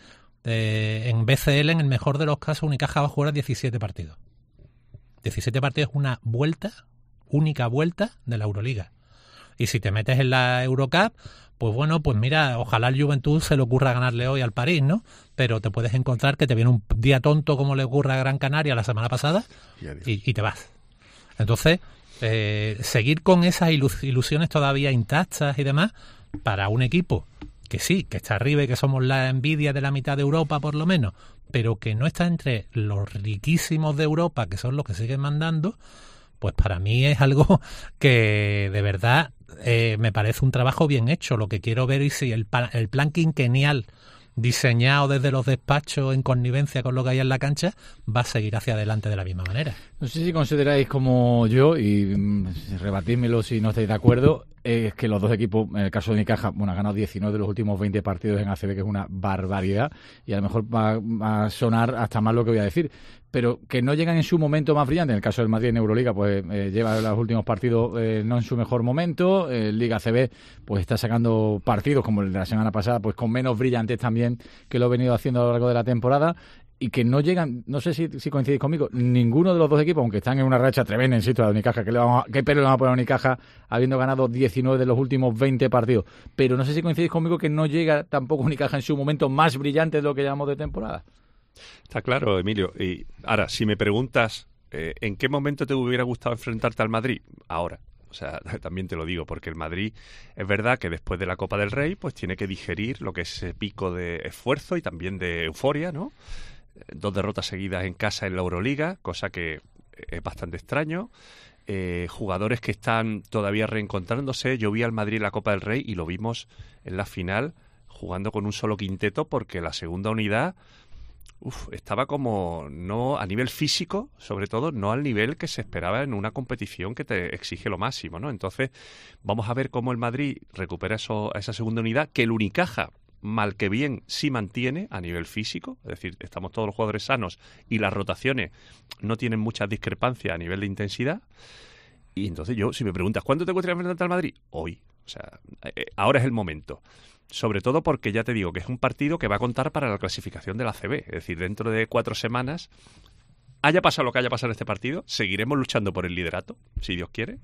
G: eh, en B C L, en el mejor de los casos, Unicaja va a jugar diecisiete partidos. diecisiete partidos es una vuelta, única vuelta de la Euroliga. Y si te metes en la Eurocup, pues bueno, pues mira, ojalá al Juventud se le ocurra ganarle hoy al París, ¿no? Pero te puedes encontrar que te viene un día tonto como le ocurre a Gran Canaria la semana pasada y, y te vas. Entonces, eh, seguir con esas ilus- ilusiones todavía intactas y demás, para un equipo que sí, que está arriba y que somos la envidia de la mitad de Europa por lo menos, pero que no está entre los riquísimos de Europa, que son los que siguen mandando, pues para mí es algo que de verdad eh, me parece un trabajo bien hecho. Lo que quiero ver es si el, pa- el plan quinquenal diseñado desde los despachos en connivencia con lo que hay en la cancha va a seguir hacia adelante de la misma manera.
C: No sé si consideráis como yo, y mm, rebatidmelo si no estáis de acuerdo, es que los dos equipos, en el caso de Unicaja, bueno, han ganado diecinueve de los últimos veinte partidos en A C B, que es una barbaridad, y a lo mejor va, va a sonar hasta más lo que voy a decir, pero que no llegan en su momento más brillante. En el caso del Madrid en Euroliga, pues eh, lleva los últimos partidos eh, no en su mejor momento. En eh, Liga A C B, pues está sacando partidos como el de la semana pasada, pues con menos brillantes también que lo ha venido haciendo a lo largo de la temporada. Y que no llegan, no sé si, si coincidís conmigo, ninguno de los dos equipos, aunque están en una racha tremenda, insisto, a Unicaja, que le vamos a, qué pelo le vamos a poner a Unicaja habiendo ganado diecinueve de los últimos veinte partidos. Pero no sé si coincidís conmigo que no llega tampoco Unicaja en su momento más brillante de lo que llamamos de temporada.
E: Está claro, Emilio. Y ahora, si me preguntas, eh, ¿en qué momento te hubiera gustado enfrentarte al Madrid? Ahora. O sea, también te lo digo, porque el Madrid es verdad que después de la Copa del Rey, pues tiene que digerir lo que es ese pico de esfuerzo y también de euforia, ¿no? Dos derrotas seguidas en casa en la Euroliga, cosa que es bastante extraño. Eh, jugadores que están todavía reencontrándose. Yo vi al Madrid en la Copa del Rey y lo vimos en la final jugando con un solo quinteto, porque la segunda unidad uf, estaba como, no a nivel físico, sobre todo, no al nivel que se esperaba en una competición que te exige lo máximo, ¿no? Entonces, vamos a ver cómo el Madrid recupera eso, esa segunda unidad, que el Unicaja, mal que bien, sí mantiene a nivel físico, es decir, estamos todos los jugadores sanos y las rotaciones no tienen muchas discrepancias a nivel de intensidad. Y entonces yo, si me preguntas, ¿cuándo te gustaría enfrentarte al Madrid? Hoy. O sea, eh, ahora es el momento. Sobre todo porque ya te digo que es un partido que va a contar para la clasificación de la A C B. Es decir, dentro de cuatro semanas, haya pasado lo que haya pasado en este partido, seguiremos luchando por el liderato, si Dios quiere,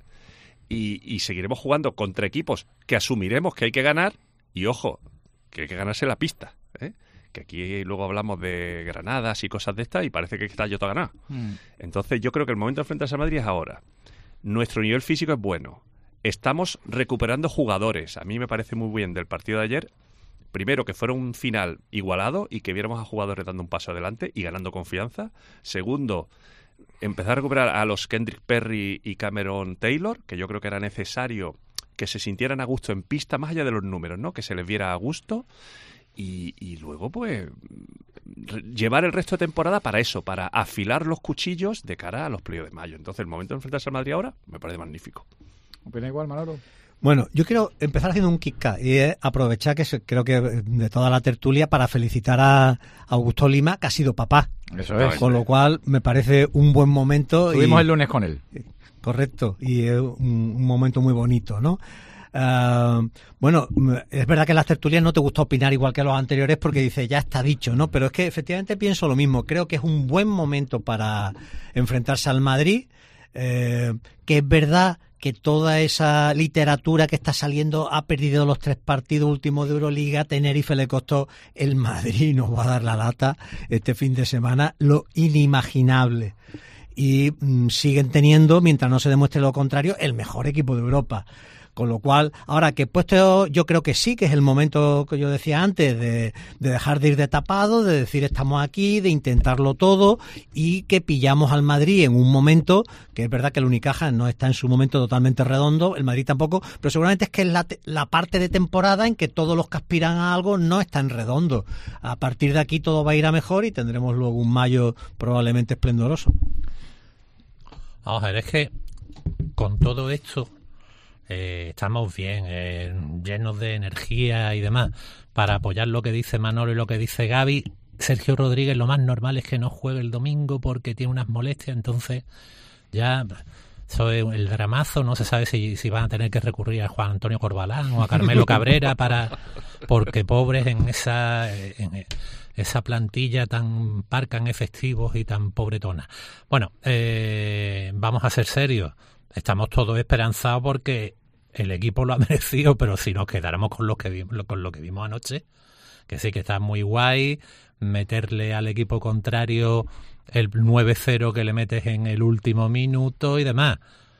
E: y, y seguiremos jugando contra equipos que asumiremos que hay que ganar, y ojo, que hay que ganarse la pista, ¿eh? Que aquí luego hablamos de granadas y cosas de estas y parece que está yo todo ganado. Mm. Entonces yo creo que el momento de enfrentarse a Madrid es ahora. Nuestro nivel físico es bueno. Estamos recuperando jugadores. A mí me parece muy bien del partido de ayer, primero, que fuera un final igualado y que viéramos a jugadores dando un paso adelante y ganando confianza. Segundo, empezar a recuperar a los Kendrick Perry y Cameron Taylor, que yo creo que era necesario que se sintieran a gusto en pista, más allá de los números, ¿no? Que se les viera a gusto. y, y luego pues llevar el resto de temporada para eso, para afilar los cuchillos de cara a los playoffs de mayo. Entonces el momento de enfrentarse al Madrid ahora me parece magnífico.
C: ¿Opina igual, Manolo?
F: Bueno, yo quiero empezar haciendo un kick y es aprovechar que se, creo que de toda la tertulia para felicitar a Augusto Lima, que ha sido papá.
C: Eso es.
F: Con lo cual me parece un buen momento.
C: Estuvimos
F: y,
C: el lunes con él.
F: Correcto, y es un, un momento muy bonito, ¿no? Uh, bueno, es verdad que en las tertulias no te gusta opinar igual que los anteriores porque dice ya está dicho, ¿no? Pero es que efectivamente pienso lo mismo. Creo que es un buen momento para enfrentarse al Madrid, eh, que es verdad que toda esa literatura que está saliendo ha perdido los tres partidos últimos de Euroliga. Tenerife le costó, el Madrid nos va a dar la lata este fin de semana, lo inimaginable. Y mmm, siguen teniendo, mientras no se demuestre lo contrario, el mejor equipo de Europa. Con lo cual, ahora que he puesto, yo creo que sí, que es el momento que yo decía antes, de, de dejar de ir de tapado, de decir estamos aquí, de intentarlo todo, y que pillamos al Madrid en un momento, que es verdad que el Unicaja no está en su momento totalmente redondo, el Madrid tampoco, pero seguramente es que es la, la parte de temporada en que todos los que aspiran a algo no están redondos. A partir de aquí todo va a ir a mejor y tendremos luego un mayo probablemente esplendoroso.
G: Vamos a ver, es que con todo esto Eh, estamos bien, eh, llenos de energía y demás para apoyar lo que dice Manolo y lo que dice Gaby. Sergio Rodríguez, lo más normal es que no juegue el domingo porque tiene unas molestias, entonces ya eso es el dramazo. No se sabe si, si van a tener que recurrir a Juan Antonio Corbalán o a Carmelo Cabrera para porque pobres en esa en esa plantilla tan parca en efectivos y tan pobretona. Bueno, eh, vamos a ser serios. Estamos todos esperanzados porque el equipo lo ha merecido, pero si nos quedáramos con lo que vimos, con lo que vimos anoche, que sí que está muy guay, meterle al equipo contrario el nueve cero que le metes en el último minuto y demás.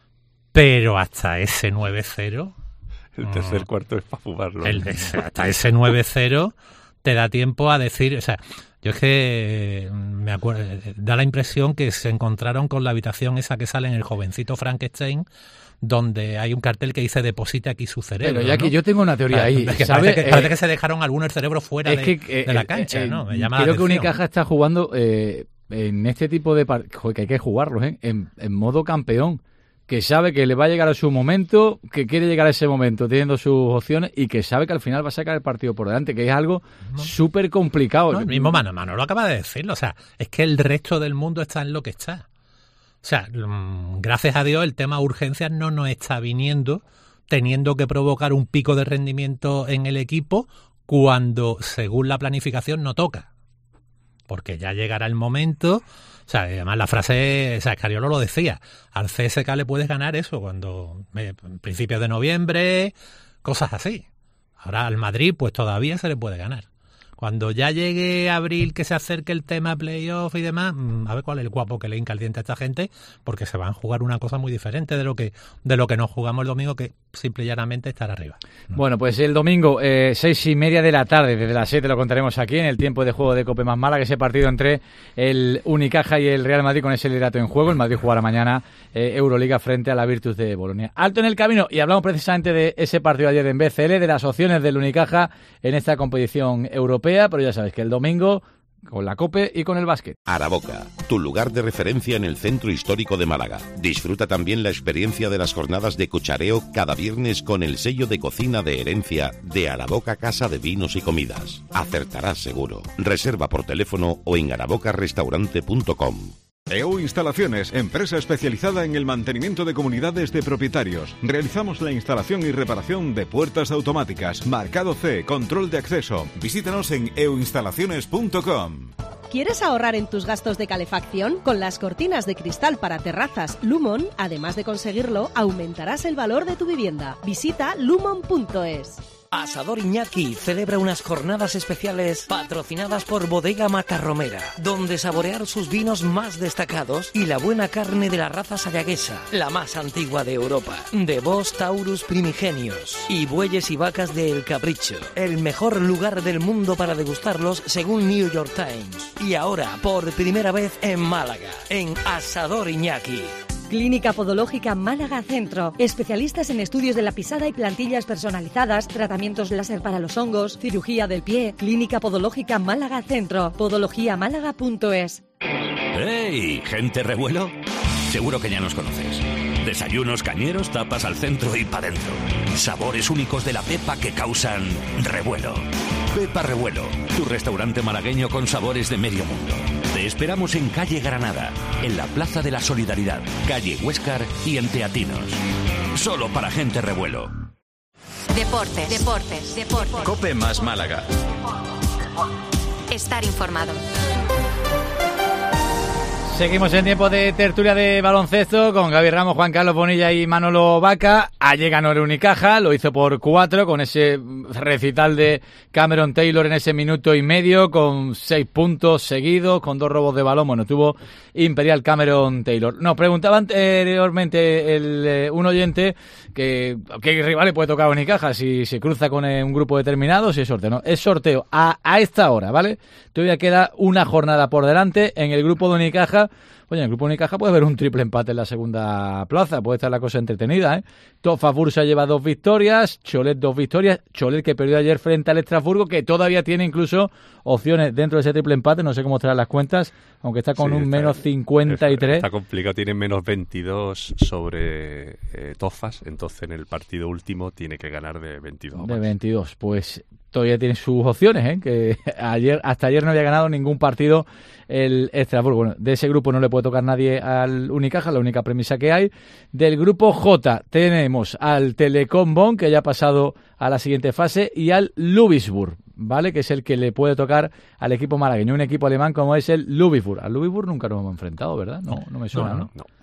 G: Pero hasta ese nueve cero...
E: El tercer mmm, cuarto es para fumarlo.
G: El, hasta ese nueve cero te da tiempo a decir... O sea, yo es que me acuerdo, da la impresión que se encontraron con la habitación esa que sale en El jovencito Frankenstein, donde hay un cartel que dice deposite aquí su cerebro.
C: Pero ya que
G: ¿no?
C: yo tengo una teoría ahí,
G: que
C: ¿sabe?
G: Parece, que, parece que se dejaron algunos el cerebro fuera
C: es
G: de,
C: que,
G: de la
C: eh,
G: cancha,
C: eh,
G: ¿no? Me llama
C: creo
G: la
C: que
G: atención.
C: Unicaja está jugando eh, en este tipo de partidos, que hay que jugarlos, ¿eh? en, en modo campeón, que sabe que le va a llegar a su momento, que quiere llegar a ese momento teniendo sus opciones y que sabe que al final va a sacar el partido por delante, que es algo no. súper complicado.
G: No, el mismo Mano, Mano lo acaba de decirlo, o sea, es que el resto del mundo está en lo que está. O sea, gracias a Dios el tema urgencias no nos está viniendo, teniendo que provocar un pico de rendimiento en el equipo cuando, según la planificación, no toca. Porque ya llegará el momento... O sea, además la frase, o sea, Escariolo lo decía, al C S K le puedes ganar eso cuando, en principios de noviembre, cosas así. Ahora al Madrid, pues todavía se le puede ganar. Cuando ya llegue abril, que se acerque el tema playoff y demás, a ver cuál es el guapo que le hinca el diente a esta gente, porque se van a jugar una cosa muy diferente de lo que de lo que nos jugamos el domingo, que simple y llanamente estar arriba.
C: Bueno, pues el domingo, eh, seis y media de la tarde, desde las siete lo contaremos aquí en el tiempo de juego de Cope Más Málaga, ese partido entre el Unicaja y el Real Madrid con ese liderato en juego. El Madrid jugará mañana eh, Euroliga frente a la Virtus de Bolonia. Alto en el camino, y hablamos precisamente de ese partido ayer en B C L, de las opciones del Unicaja en esta competición europea. Pero ya sabes que el domingo con la COPE y con el básquet.
H: Araboca, tu lugar de referencia en el centro histórico de Málaga. Disfruta también la experiencia de las jornadas de cuchareo cada viernes con el sello de cocina de herencia de Araboca Casa de Vinos y Comidas. Acertarás seguro. Reserva por teléfono o en araboca restaurante punto com.
V: E U Instalaciones, empresa especializada en el mantenimiento de comunidades de propietarios. Realizamos la instalación y reparación de puertas automáticas, marcado C, control de acceso. Visítanos en e u instalaciones punto com.
M: ¿Quieres ahorrar en tus gastos de calefacción? Con las cortinas de cristal para terrazas Lumon, además de conseguirlo, aumentarás el valor de tu vivienda. Visita lumon punto es.
U: Asador Iñaki celebra unas jornadas especiales patrocinadas por Bodega Matarromera, donde saborear sus vinos más destacados y la buena carne de la raza sayaguesa, la más antigua de Europa, de Bos Taurus primigenios y bueyes y vacas de El Capricho, el mejor lugar del mundo para degustarlos según New York Times. Y ahora, por primera vez en Málaga, en Asador Iñaki.
I: Clínica Podológica Málaga Centro. Especialistas en estudios de la pisada y plantillas personalizadas, tratamientos láser para los hongos, cirugía del pie. Clínica Podológica Málaga Centro. podología málaga punto es.
J: ¡Hey! ¿Gente revuelo? Seguro que ya nos conoces. Desayunos cañeros, tapas al centro y para dentro. Sabores únicos de la Pepa que causan revuelo. Pepa Revuelo, tu restaurante malagueño con sabores de medio mundo. Te esperamos en calle Granada, en la Plaza de la Solidaridad, calle Huéscar y en Teatinos. Solo para gente revuelo.
A: Deportes, deportes, deportes.
K: Cope más Málaga.
A: Estar informado.
C: Seguimos en tiempo de tertulia de baloncesto con Gaby Ramos, Juan Carlos Bonilla y Manolo Vaca. Ayer ganó el Unicaja, lo hizo por cuatro con ese recital de Cameron Taylor en ese minuto y medio, con seis puntos seguidos, con dos robos de balón. Bueno, tuvo imperial Cameron Taylor. Nos preguntaba anteriormente el, eh, un oyente que qué rival le puede tocar a Unicaja, si se cruza con eh, un grupo determinado, si es sorteo. No, es sorteo a, a esta hora, ¿vale? Todavía queda una jornada por delante en el grupo de Unicaja. Oye, en el grupo Unicaja puede haber un triple empate en la segunda plaza, puede estar la cosa entretenida, ¿eh? Tofa Bursa lleva dos victorias, Cholet dos victorias, Cholet que perdió ayer frente al Estrasburgo, que todavía tiene incluso opciones dentro de ese triple empate, no sé cómo estarán las cuentas, aunque está con sí, un está, menos cincuenta y tres.
E: Está complicado, tiene menos veintidós sobre eh, Tofas, entonces en el partido último tiene que ganar de veintidós.
C: De veintidós, pues todavía tiene sus opciones, ¿eh? Que ayer hasta ayer no había ganado ningún partido el Estrasburgo. Bueno, de ese grupo no le puede tocar nadie al Unicaja, la única premisa que hay. Del grupo J tenemos al Telecom Bonn, que ya ha pasado a la siguiente fase, y al Ludwigsburg, ¿vale? Que es el que le puede tocar al equipo malagueño, un equipo alemán como es el Ludwigsburg. Al Ludwigsburg nunca nos hemos enfrentado, ¿verdad? No, no me suena, ¿no? no, no. no.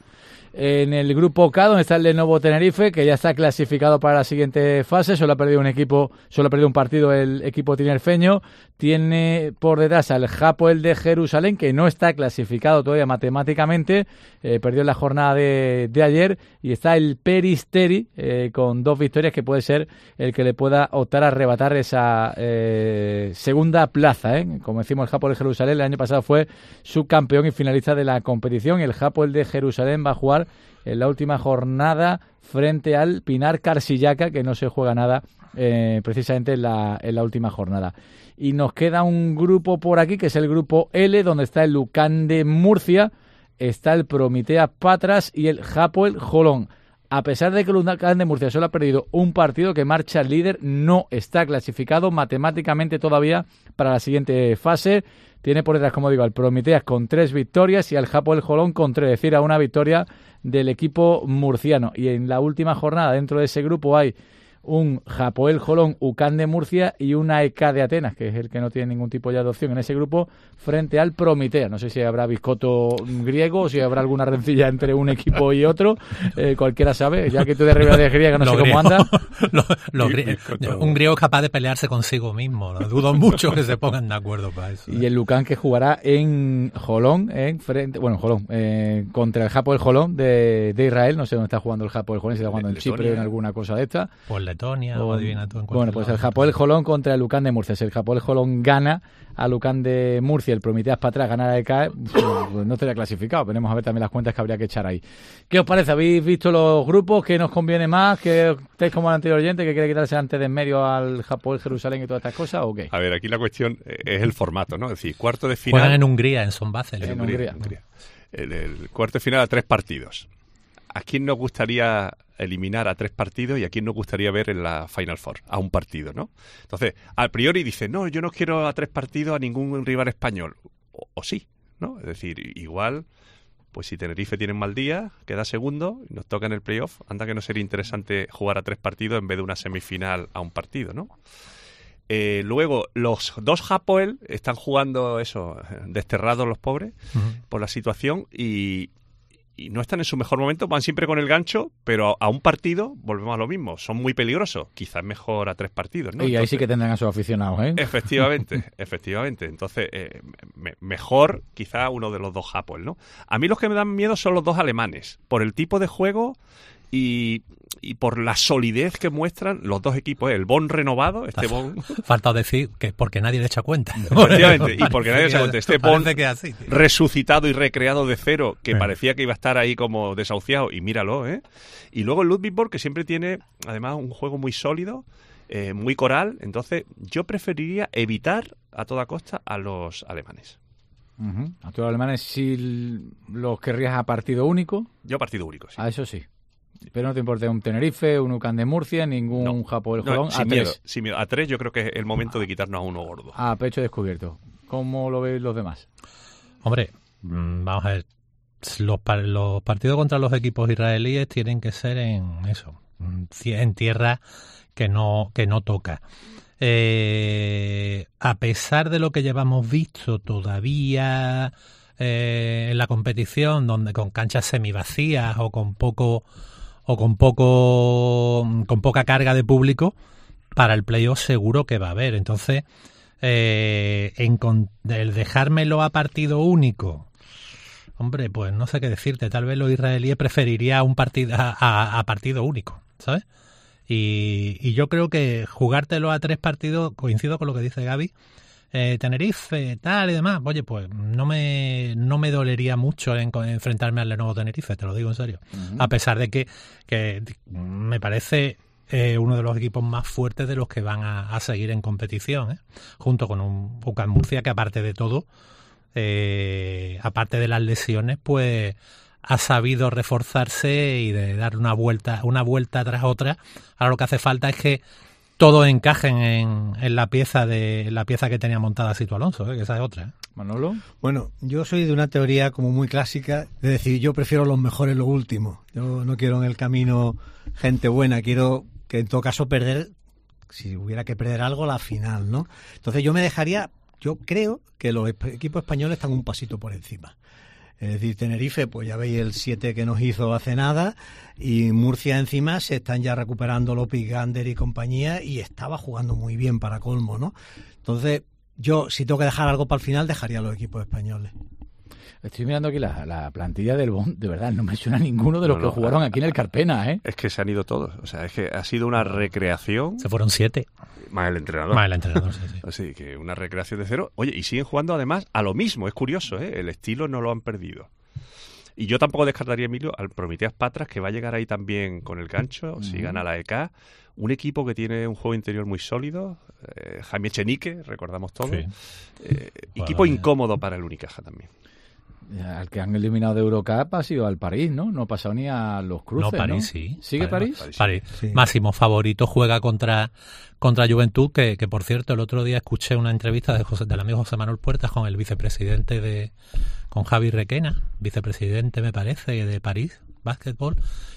C: En el grupo K, donde está el Lenovo Tenerife, que ya está clasificado para la siguiente fase, solo ha perdido un equipo, solo ha perdido un partido el equipo tinerfeño, tiene por detrás al Hapoel de Jerusalén, que no está clasificado todavía matemáticamente, eh, perdió en la jornada de, de ayer, y está el Peristeri, eh, con dos victorias, que puede ser el que le pueda optar a arrebatar esa eh, segunda plaza, ¿eh? Como decimos, el Hapoel de Jerusalén el año pasado fue subcampeón y finalista de la competición, y el Hapoel de Jerusalén va a jugar en la última jornada frente al Pinar Carsillaca, que no se juega nada eh, precisamente en la, en la última jornada. Y nos queda un grupo por aquí, que es el grupo L, donde está el Lucán de Murcia, está el Prometeas Patras y el Hapoel Jolón. A pesar de que el Lucán de Murcia solo ha perdido un partido, que marcha líder, no está clasificado matemáticamente todavía para la siguiente fase. Tiene por detrás, como digo, al Prometeas con tres victorias y al Hapoel Jolón con tres, es decir, a una victoria del equipo murciano. Y en la última jornada, dentro de ese grupo, hay un Hapoel Jolón Ucán de Murcia y una A E K de Atenas, que es el que no tiene ningún tipo ya de opción en ese grupo, frente al Prometeas. No sé si habrá biscoto griego o si habrá alguna rencilla entre un equipo y otro, eh, cualquiera sabe, ya que tú de Ribera de griega no sé griego, cómo anda.
G: Lo, lo grie un griego capaz de pelearse consigo mismo, ¿no? Dudo mucho que se pongan de acuerdo para eso. ¿eh?
C: Y el Lucán, que jugará en Jolón, en frente, bueno, Jolón, eh, contra el Hapoel Jolón de, de Israel. No sé dónde está jugando el Hapoel Jolón, si está jugando en Chipre o en alguna cosa de esta.
G: Pues Letonia, o adivina tú en
C: Bueno, pues el Hapoel Jolón contra el Lucán de Murcia. Si el Hapoel Jolón gana a Lucán de Murcia, el Prometeas para atrás gana a E K, pues no estaría clasificado. Veremos a ver también las cuentas que habría que echar ahí. ¿Qué os parece? ¿Habéis visto los grupos? ¿Qué nos conviene más? ¿Que estáis como el anterior oyente que quiere quitarse antes de en medio al Hapoel Jerusalén y todas estas cosas, o qué?
E: A ver, aquí la cuestión es el formato, ¿no? Es decir, cuarto de final...
G: Juegan en Hungría, en Sonbasel.
E: En, en Hungría. Hungría. El, el cuarto de final a tres partidos. ¿A quién nos gustaría eliminar a tres partidos y a quién nos gustaría ver en la Final Four? A un partido, ¿no? Entonces, a priori dice, no, yo no quiero a tres partidos a ningún rival español. O, o sí, ¿no? Es decir, igual, pues si Tenerife tiene un mal día, queda segundo y nos toca en el playoff, anda que no sería interesante jugar a tres partidos en vez de una semifinal a un partido, ¿no? Eh, luego, los dos Hapoel están jugando eso, desterrados los pobres, uh-huh. por la situación y... y no están en su mejor momento, van siempre con el gancho, pero a un partido volvemos a lo mismo, son muy peligrosos, quizás mejor a tres partidos, ¿no?
C: Y ahí
E: Entonces,
C: sí que tendrán a sus aficionados, ¿eh?
E: Efectivamente, efectivamente. Entonces, eh, me, mejor quizá uno de los dos Hapoel, ¿no? A mí los que me dan miedo son los dos alemanes, por el tipo de juego y, y por la solidez que muestran los dos equipos, el Bonn renovado, este Bonn...
G: Falta decir que es porque nadie le echa cuenta.
E: Efectivamente, y porque nadie le echa cuenta. Este Bonn
G: así,
E: resucitado y recreado de cero, que
G: sí.
E: parecía que iba a estar ahí como desahuciado, y míralo, ¿eh? Y luego el Ludwigsburg, que siempre tiene, además, un juego muy sólido, eh, muy coral, entonces yo preferiría evitar a toda costa a los alemanes.
C: Uh-huh. A todos los alemanes sí los querrías a partido único.
E: Yo partido único, sí.
C: A eso sí. Pero no te importa un Tenerife, un U C A M de Murcia, ningún
E: no.
C: Japón del
E: no,
C: Jolón.
E: Sin
C: a
E: miedo,
C: tres.
E: sin miedo. A tres yo creo que es el momento de quitarnos a uno gordo.
C: A pecho descubierto. ¿Cómo lo veis los demás?
G: Hombre, vamos a ver. Los, los partidos contra los equipos israelíes tienen que ser en eso, en tierra que no, que no toca. Eh, a pesar de lo que llevamos visto todavía eh, en la competición, donde con canchas semivacías o con poco o con poco con poca carga de público, para el playoff seguro que va a haber. Entonces, eh, en, el dejármelo a partido único, hombre, pues no sé qué decirte. Tal vez los israelíes preferirían un partido a, a, a partido único, ¿sabes? Y, y yo creo que jugártelo a tres partidos, coincido con lo que dice Gaby, eh, Tenerife, tal y demás, oye, pues no me no me dolería mucho en, en enfrentarme al Lenovo Tenerife, te lo digo en serio. Uh-huh. A pesar de que, que me parece eh, uno de los equipos más fuertes de los que van a, a seguir en competición, ¿eh? Junto con un U C A M Murcia que, aparte de todo, eh, aparte de las lesiones, pues ha sabido reforzarse y de dar una vuelta una vuelta tras otra. Ahora lo que hace falta es que todos encajen en, en la pieza de en la pieza que tenía montada Sito Alonso, ¿eh? Que esa es otra, ¿eh?
C: Manolo.
F: Bueno, yo soy de una teoría como muy clásica de decir, yo prefiero los mejores lo último. Yo no quiero en el camino gente buena, quiero que en todo caso perder, si hubiera que perder algo, la final, ¿no? Entonces yo me dejaría, yo creo que los equipos españoles están un pasito por encima. Es decir, Tenerife, pues ya veis el siete que nos hizo hace nada, y Murcia encima se están ya recuperando López, Gander y compañía, y estaba jugando muy bien para colmo, ¿no? Entonces, yo, si tengo que dejar algo para el final, dejaría a los equipos españoles.
C: Estoy mirando aquí la, la plantilla del Bonn, de verdad, no me suena ninguno de los
E: no,
C: que
E: no,
C: jugaron aquí en el Carpena, ¿eh?
E: Es que se han ido todos, o sea, es que ha sido una recreación.
G: Se fueron siete.
E: Más el entrenador.
G: Más el entrenador, sí, sí.
E: Así que una recreación de cero. Oye, y siguen jugando además a lo mismo, es curioso, ¿eh? El estilo no lo han perdido. Y yo tampoco descartaría, Emilio, al Prometeas Patras, que va a llegar ahí también con el gancho, uh-huh. si gana la E K. Un equipo que tiene un juego interior muy sólido. Eh, Jaime Echenique, recordamos todos. Sí. Eh, bueno, equipo bien. Incómodo para el Unicaja también.
C: Al que han eliminado de Eurocup ha sido al París, ¿no? No ha pasado ni a los cruces,
G: No, París
C: ¿no?
G: sí.
C: ¿Sigue París?
G: París, París. Sí. Máximo favorito, juega contra contra Juventud, que, que por cierto el otro día escuché una entrevista de José, del amigo José Manuel Puertas con el vicepresidente de con Javi Requena, vicepresidente me parece de París Básquetbol.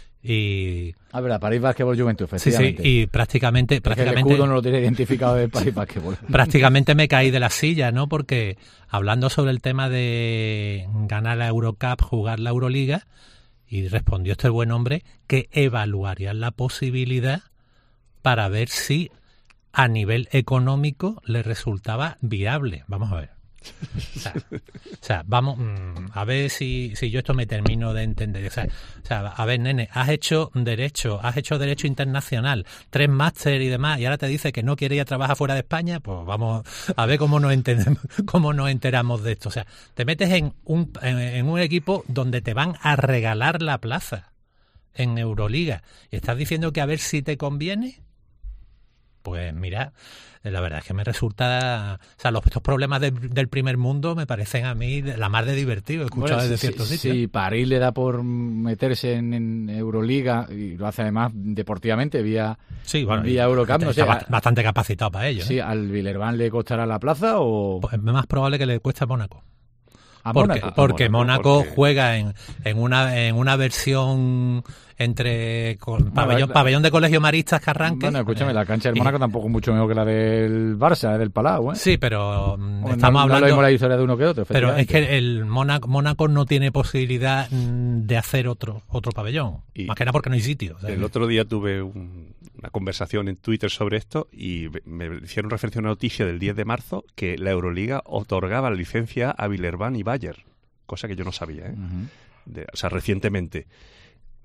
G: Y
C: a ver, a París Básquetbol Juventud, efectivamente.
G: Sí, sí, y prácticamente... prácticamente
C: el escudo no lo tiene identificado de París Básquetbol.
G: Prácticamente me caí de la silla, ¿no? Porque hablando sobre el tema de ganar la Eurocup, jugar la Euroliga, y respondió este buen hombre que evaluarían la posibilidad para ver si a nivel económico le resultaba viable. Vamos a ver. O sea, o sea vamos mmm, a ver si, si yo esto me termino de entender. O sea, o sea, a ver, nene, has hecho derecho, has hecho derecho internacional, tres máster y demás, y ahora te dice que no quiere ir a trabajar fuera de España, pues vamos a ver cómo nos entendemos, cómo nos enteramos de esto. O sea, te metes en un, en, en un equipo donde te van a regalar la plaza en Euroliga y estás diciendo que a ver si te conviene. Pues mira, la verdad es que me resulta... O sea, los, estos problemas de, del primer mundo me parecen a mí la más de divertido escuchar
C: bueno,
G: desde
C: si,
G: ciertos
C: si,
G: sitios.
C: Si París le da por meterse en, en Euroliga, y lo hace además deportivamente, vía,
G: sí, bueno,
C: vía Eurocup, no sé...
G: Está bastante capacitado para ello.
C: Sí,
G: ¿eh?
C: ¿Al Villerban le costará la plaza o...?
G: Pues es más probable que le cueste a Mónaco.
C: ¿A
G: porque
C: Mónaco?
G: porque
C: ¿A
G: Mónaco,
C: Mónaco
G: porque... juega en, en una en una versión entre con, pabellón, pabellón de colegio maristas que arranque.
C: Bueno, escúchame, la cancha del Mónaco y... tampoco es mucho mejor que la del Barça, del Palau, ¿eh?
G: Sí, pero bueno,
C: no,
G: estamos hablando...
C: No leímos la historia de uno que otro,
G: pero es que el Mónaco, Mónaco no tiene posibilidad de hacer otro otro pabellón, y más que nada porque no hay sitio.
E: ¿Sabes? El otro día tuve un, una conversación en Twitter sobre esto y me hicieron referencia a una noticia del diez de marzo que la Euroliga otorgaba la licencia a Villerban y Bayer, cosa que yo no sabía, ¿eh? Uh-huh. De, o sea, recientemente.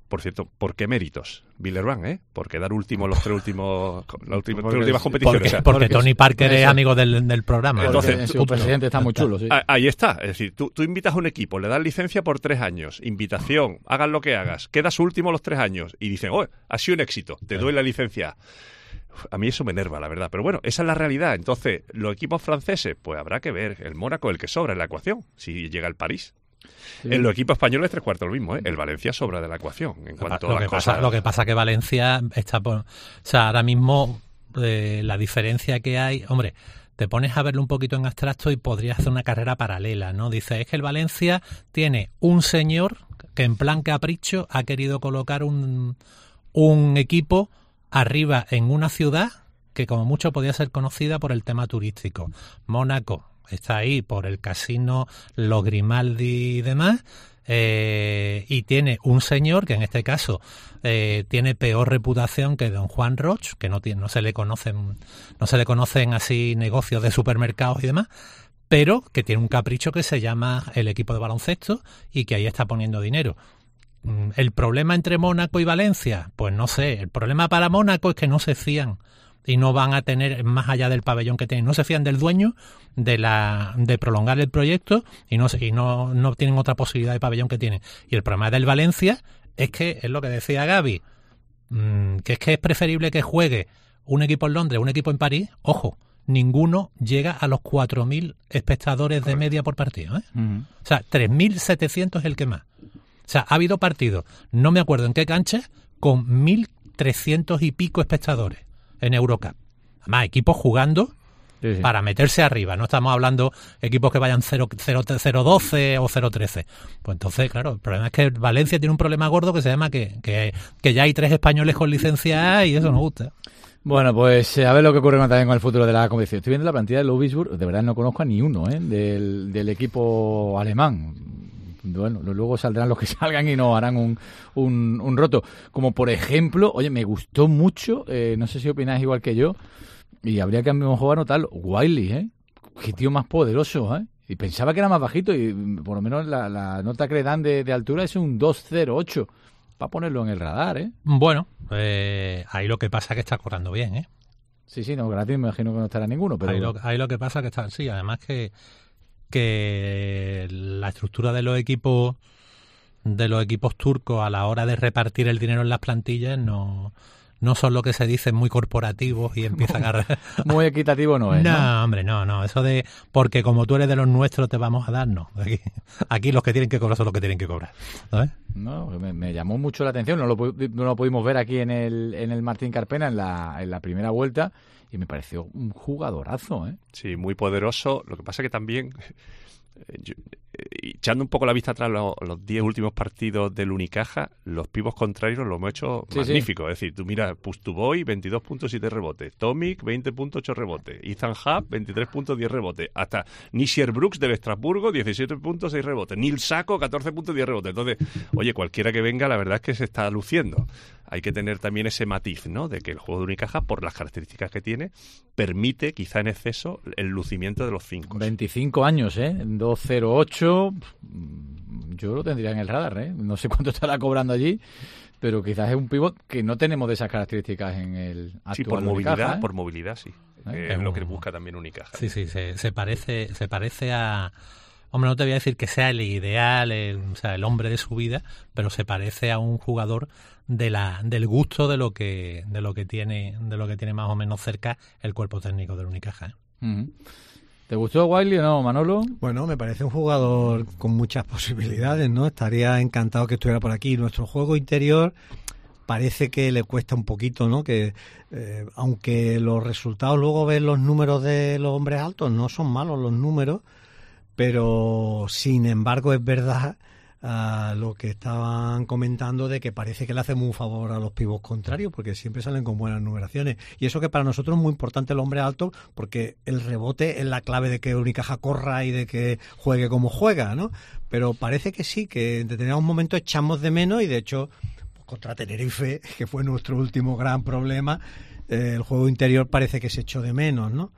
E: Por cierto, ¿por qué méritos? Villerban, ¿eh? Por quedar último en los tres últimos, las últimas,
C: Porque-
E: tres últimas competiciones.
G: Porque,
E: O sea,
G: porque Tony Parker es
C: eso.
G: amigo del, del programa.
E: Entonces,
C: su presidente está muy chulo, sí.
E: Ah, ahí está. Es decir, tú, tú invitas a un equipo, le das licencia por tres años, invitación, hagas lo que hagas, quedas último los tres años y dicen, oh, ha sido un éxito, te doy la licencia. Uf, a mí eso me enerva, la verdad. Pero bueno, esa es la realidad. Entonces, los equipos franceses, pues habrá que ver. El Mónaco el que sobra en la ecuación, si llega el París.
C: Sí.
E: En los equipos españoles tres cuartos lo mismo, ¿eh? El Valencia sobra de la ecuación en cuanto
G: lo
E: a
G: que
E: las
G: pasa,
E: cosas.
G: lo que pasa que Valencia está por, o sea, ahora mismo eh, la diferencia que hay, hombre, te pones a verlo un poquito en abstracto y podrías hacer una carrera paralela, ¿no? Dices, es que el Valencia tiene un señor que en plan capricho ha querido colocar un, un equipo arriba en una ciudad que como mucho podía ser conocida por el tema turístico. Mónaco está ahí por el casino, los Grimaldi y demás, eh, y tiene un señor que en este caso eh, tiene peor reputación que don Juan Roch, que no tiene, no se le conocen, no se le conocen así negocios de supermercados y demás, pero que tiene un capricho que se llama el equipo de baloncesto y que ahí está poniendo dinero. ¿El problema entre Mónaco y Valencia? Pues no sé. El problema para Mónaco es que no se fían y no van a tener, más allá del pabellón que tienen, no se fían del dueño de la de prolongar el proyecto y no y no, no tienen otra posibilidad de pabellón que tienen. Y el problema del Valencia es que, es lo que decía Gaby, mmm, que es que es preferible que juegue un equipo en Londres, un equipo en París. Ojo, ninguno llega a los cuatro mil espectadores de media por partido, ¿eh?
C: Uh-huh.
G: O sea, tres mil setecientos es el que más. O sea, ha habido partidos, no me acuerdo en qué canchas, con mil trescientos y pico espectadores en Eurocup. Además, equipos jugando
C: Sí, sí.
G: para meterse arriba. No estamos hablando equipos que vayan cero doce o cero trece. Pues entonces, claro, el problema es que Valencia tiene un problema gordo que se llama que, que, que ya hay tres españoles con licencia A y eso nos gusta.
C: Bueno, pues eh, a ver lo que ocurre también con el futuro de la competición. Estoy viendo la plantilla del Ludwigsburg, de verdad no conozco a ni uno, ¿eh? del, del equipo alemán. Bueno, luego saldrán los que salgan y no harán un, un, un roto. Como por ejemplo, oye, me gustó mucho, eh, no sé si opináis igual que yo, y habría que a lo mejor anotarlo, Wiley, ¿eh? Qué tío más poderoso, ¿eh? Y pensaba que era más bajito y por lo menos la, la nota que le dan de, de altura es un dos cero ocho. Para ponerlo en el radar, ¿eh?
G: Bueno, eh, ahí lo que pasa es que está corriendo bien, ¿eh?
C: Sí, sí, no, gratis me imagino que no estará ninguno, pero...
G: Ahí lo, ahí lo que pasa es que está, sí, además que que la estructura de los equipos de los equipos turcos a la hora de repartir el dinero en las plantillas no, no son lo que se dicen muy corporativos y empiezan a...
C: Muy equitativo no es, ¿no?
G: No, hombre, no, no, eso de porque como tú eres de los nuestros te vamos a dar, no. Aquí, aquí los que tienen que cobrar son los que tienen que cobrar, ¿sabes?
C: No, me, me llamó mucho la atención, no lo, no lo pudimos ver aquí en el, en el Martín Carpena en la, en la primera vuelta y me pareció un jugadorazo, ¿eh?
E: Sí, muy poderoso. Lo que pasa que también, eh, yo, eh, echando un poco la vista atrás los, los diez últimos partidos del Unicaja, los pibos contrarios lo hemos hecho
C: Sí,
E: magnífico. Sí. Es decir, tú mira, Pustuboy, veintidós puntos siete rebotes, Tomic, veinte puntos ocho rebotes, Ethan Hub, veintitrés puntos diez rebotes, hasta Nisher Brooks del Estrasburgo, diecisiete puntos seis rebotes, Neil Sacco, catorce puntos diez rebotes. Entonces, oye, cualquiera que venga, la verdad es que se está luciendo. Hay que tener también ese matiz, ¿no? De que el juego de Unicaja, por las características que tiene, permite, quizá en exceso, el lucimiento de los cinco.
C: veinticinco años, ¿eh? dos cero ocho, yo lo tendría en el radar, ¿eh? No sé cuánto estará cobrando allí, pero quizás es un pivot que no tenemos de esas características en el actual
E: Sí, por movilidad,
C: Unicaja, ¿eh?
E: por movilidad, sí.
C: ¿Eh?
E: Es lo que busca también Unicaja.
G: Sí, sí, se, se parece se parece a... Hombre, no te voy a decir que sea el ideal, el, o sea, el hombre de su vida, pero se parece a un jugador de la del gusto de lo que de lo que tiene de lo que tiene más o menos cerca el cuerpo técnico del Unicaja, ¿eh?
C: Uh-huh. ¿Te gustó Wiley o no, Manolo?
F: Bueno, me parece un jugador con muchas posibilidades, ¿no? Estaría encantado que estuviera por aquí. Nuestro juego interior parece que le cuesta un poquito, ¿no? Que eh, aunque los resultados, luego ves los números de los hombres altos, no son malos los números, pero sin embargo es verdad uh, lo que estaban comentando de que parece que le hacemos un favor a los pibos contrarios porque siempre salen con buenas numeraciones y eso que para nosotros es muy importante el hombre alto porque el rebote es la clave de que Unicaja corra y de que juegue como juega, ¿no? Pero parece que sí, que en determinados momentos echamos de menos y de hecho pues, contra Tenerife, que fue nuestro último gran problema, eh, el juego interior parece que se echó de menos, ¿no?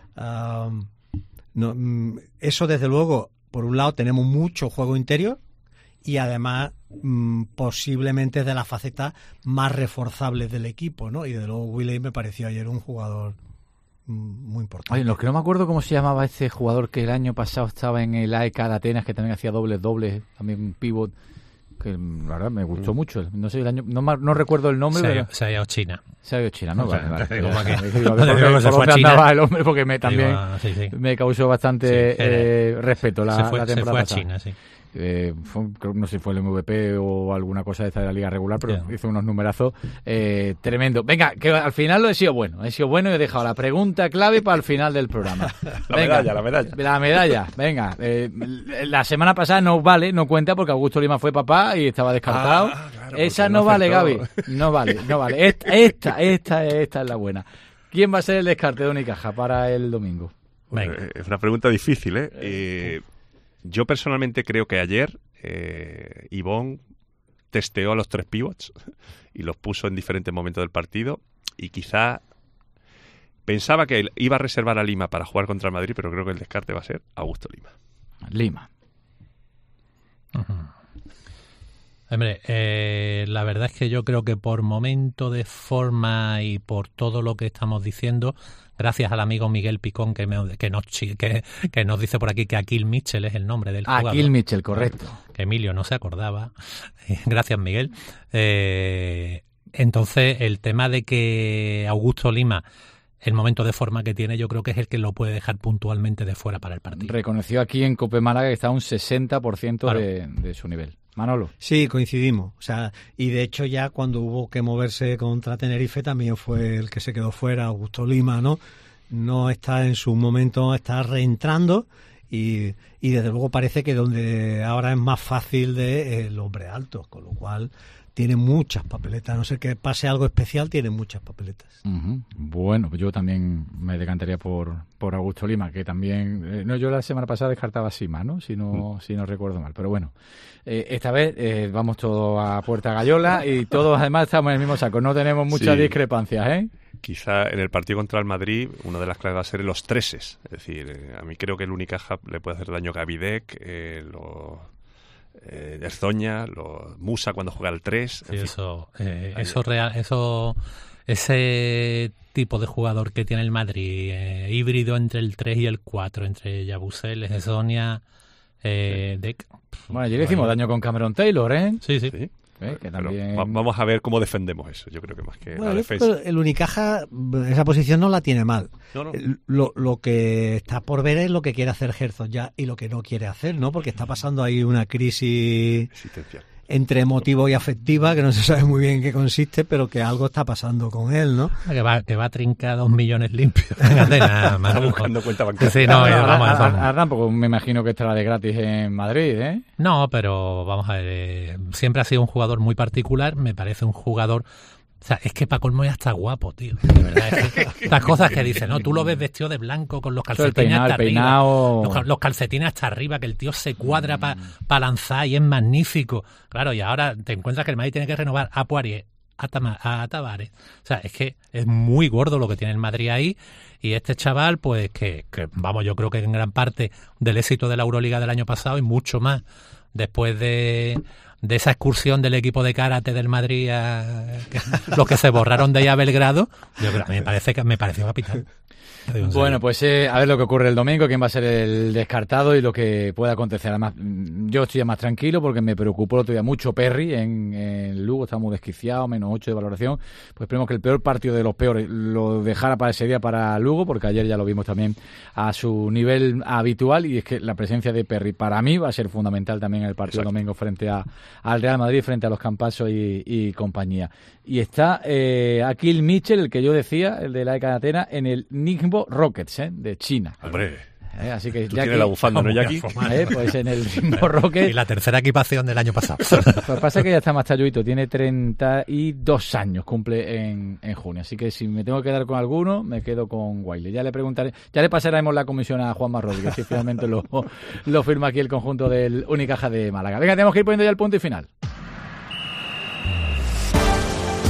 F: Uh, No, eso desde luego, por un lado tenemos mucho juego interior y además mmm, posiblemente de las facetas más reforzables del equipo, ¿no? Y de luego Wiley me pareció ayer un jugador muy importante.
C: Oye, los que no me acuerdo cómo se llamaba este jugador que el año pasado estaba en el A E K de Atenas, que también hacía dobles dobles, también un pivot, que la verdad me gustó mm. mucho. No sé el año, no, no recuerdo el nombre,
G: se
C: pero
G: se ha ido China.
C: Se ha ido China, ¿no?
G: O sea,
C: vale, vale.
G: Como aquí.
C: Digo, digo, se fue a China. El hombre porque me también
G: Digo, sí, sí.
C: me causó bastante sí, eh, respeto la,
G: se fue,
C: la temporada
G: se fue a
C: pasada.
G: China, sí.
C: Eh, fue, creo, no sé si fue el M V P o alguna cosa de esta de la liga regular, pero yeah. hizo unos numerazos eh, tremendo. Venga, que al final lo he sido bueno, he sido bueno y he dejado la pregunta clave para el final del programa.
E: La
C: venga,
E: medalla, la medalla.
C: La medalla, venga. Eh, la semana pasada no vale, no cuenta porque Augusto Lima fue papá y estaba descartado. Ah, claro, esa no, no vale, Gaby. No vale, no vale. Esta, esta, esta, esta es la buena. ¿Quién va a ser el descarte de Unicaja para el domingo?
E: Venga. Es una pregunta difícil, ¿eh? eh yo personalmente creo que ayer Eh, Ivonne testeó a los tres pivots y los puso en diferentes momentos del partido y quizá pensaba que iba a reservar a Lima para jugar contra el Madrid, pero creo que el descarte va a ser Augusto Lima.
C: Lima.
G: Uh-huh. Hombre, eh, la verdad es que yo creo que por momento de forma y por todo lo que estamos diciendo, gracias al amigo Miguel Picón que, me, que, nos, que, que nos dice por aquí que Akil Mitchell es el nombre del jugador.
C: Akil Mitchell, correcto.
G: Que Emilio no se acordaba. Gracias, Miguel. Eh, entonces, el tema de que Augusto Lima, el momento de forma que tiene, yo creo que es el que lo puede dejar puntualmente de fuera para el partido.
C: Reconoció aquí en Cope Málaga que está a un sesenta por ciento claro. de, de su nivel. Manolo.
F: Sí, coincidimos. O sea, y de hecho ya cuando hubo que moverse contra Tenerife también fue el que se quedó fuera, Augusto Lima, ¿no? No está en su momento, está reentrando y, y desde luego parece que donde ahora es más fácil de eh, el hombre alto, con lo cual tiene muchas papeletas. A no ser que pase algo especial, tiene muchas papeletas.
C: Uh-huh. Bueno, yo también me decantaría por, por Augusto Lima, que también... Eh, no, yo la semana pasada descartaba a Sima, ¿no? Si no, uh-huh. si no recuerdo mal. Pero bueno, eh, esta vez eh, vamos todos a Puerta Gallola y todos además estamos en el mismo saco. No tenemos muchas sí. discrepancias, ¿eh?
E: Quizá en el partido contra el Madrid una de las claves va a ser los treses. Es decir, eh, a mí creo que el Unicaja le puede hacer daño a Gavidec, eh, lo... Eh, Erzoña, lo, Musa cuando juega al tres.
G: Sí, eso, eh, eso real, eso, ese tipo de jugador que tiene el Madrid, eh, híbrido entre el tres y el cuatro, entre Yabusel, Erzoña, eh, Dec.
C: Bueno, ayer hicimos daño con Cameron Taylor, ¿eh?
G: Sí, sí.
E: sí.
C: ¿Eh? Que también...
E: va, vamos a ver cómo defendemos eso. Yo creo que más que
F: bueno,
E: la defensa.
F: El Unicaja, esa posición no la tiene mal.
E: No, no.
F: Lo, lo que está por ver es lo que quiere hacer Herzog ya y lo que no quiere hacer, ¿no? Porque está pasando ahí una crisis
E: existencial
F: entre emotivo y afectiva que no se sabe muy bien en qué consiste, pero que algo está pasando con él, ¿no?
G: Que va, que va a trincar dos millones limpios. Fíjate, nada más.
E: Está buscando cuenta bancaria.
G: Sí, no, no, vamos a
C: Ahora tampoco me imagino que estará de gratis en Madrid, ¿eh?
G: No, pero vamos a ver, eh, siempre ha sido un jugador muy particular, me parece un jugador... O sea, es que para colmo ya está guapo, tío. De verdad, es que estas cosas que dicen, ¿no? Tú lo ves vestido de blanco con los calcetines
C: peinado,
G: hasta
C: peinado...
G: arriba. Los, los calcetines hasta arriba, que el tío se cuadra para pa lanzar y es magnífico. Claro, y ahora te encuentras que el Madrid tiene que renovar a Poirier, a, Tama, a Tavares. O sea, es que es muy gordo lo que tiene el Madrid ahí. Y este chaval, pues que, que, vamos, yo creo que en gran parte del éxito de la Euroliga del año pasado y mucho más después de... de esa excursión del equipo de karate del Madrid a los que se borraron de ahí a Belgrado, yo creo, me parece que me pareció capital.
C: Bueno, pues eh, a ver lo que ocurre el domingo, quién va a ser el descartado y lo que pueda acontecer. Además, yo estoy más tranquilo porque me preocupó el otro día mucho Perry en, en Lugo, estamos desquiciados, menos ocho de valoración. Pues esperemos que el peor partido de los peores lo dejara para ese día para Lugo, porque ayer ya lo vimos también a su nivel habitual, y es que la presencia de Perry para mí va a ser fundamental también en el partido del domingo frente a, al Real Madrid, frente a los Campazos y, y compañía. Y está eh, Akil Mitchell, el que yo decía, el de la E K de Atenas, en el Ningbo Rockets, ¿eh? De China.
E: Hombre,
C: eh, así que
E: tú tienes la bufanda, ¿no, Jackie?
C: Eh, pues en el Ningbo Rockets.
G: Y la tercera equipación del año pasado.
C: Pues pasa que ya está más talluito, tiene treinta y dos años, cumple en, en junio. Así que si me tengo que quedar con alguno, me quedo con Wiley. Ya le preguntaré, ya le pasaremos la comisión a Juanma Rodríguez, si finalmente lo, lo firma aquí el conjunto del Unicaja de Málaga. Venga, tenemos que ir poniendo ya el punto y final.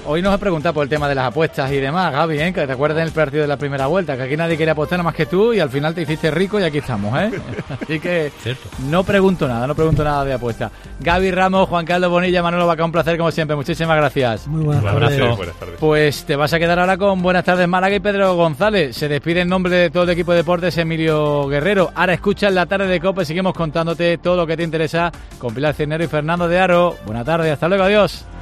C: Hoy nos he preguntado por el tema de las apuestas y demás, Gaby, ¿eh? Que recuerden el partido de la primera vuelta, que aquí nadie quería apostar nada más que tú y al final te hiciste rico y aquí estamos, ¿eh? Así que
G: Cierto.
C: no pregunto nada, no pregunto nada de apuesta. Gaby Ramos, Juan Carlos Bonilla, Manolo Vaca, un placer como siempre. Muchísimas gracias.
F: Muy buenas
E: Un
F: tardes.
E: abrazo. Buenas tardes.
C: Pues te vas a quedar ahora con Buenas tardes Málaga y Pedro González. Se despide en nombre de todo el equipo de deportes Emilio Guerrero. Ahora escucha en la tarde de COPE, seguimos contándote todo lo que te interesa con Pilar Cisneros y Fernando de Aro. Buenas tardes, hasta luego, adiós.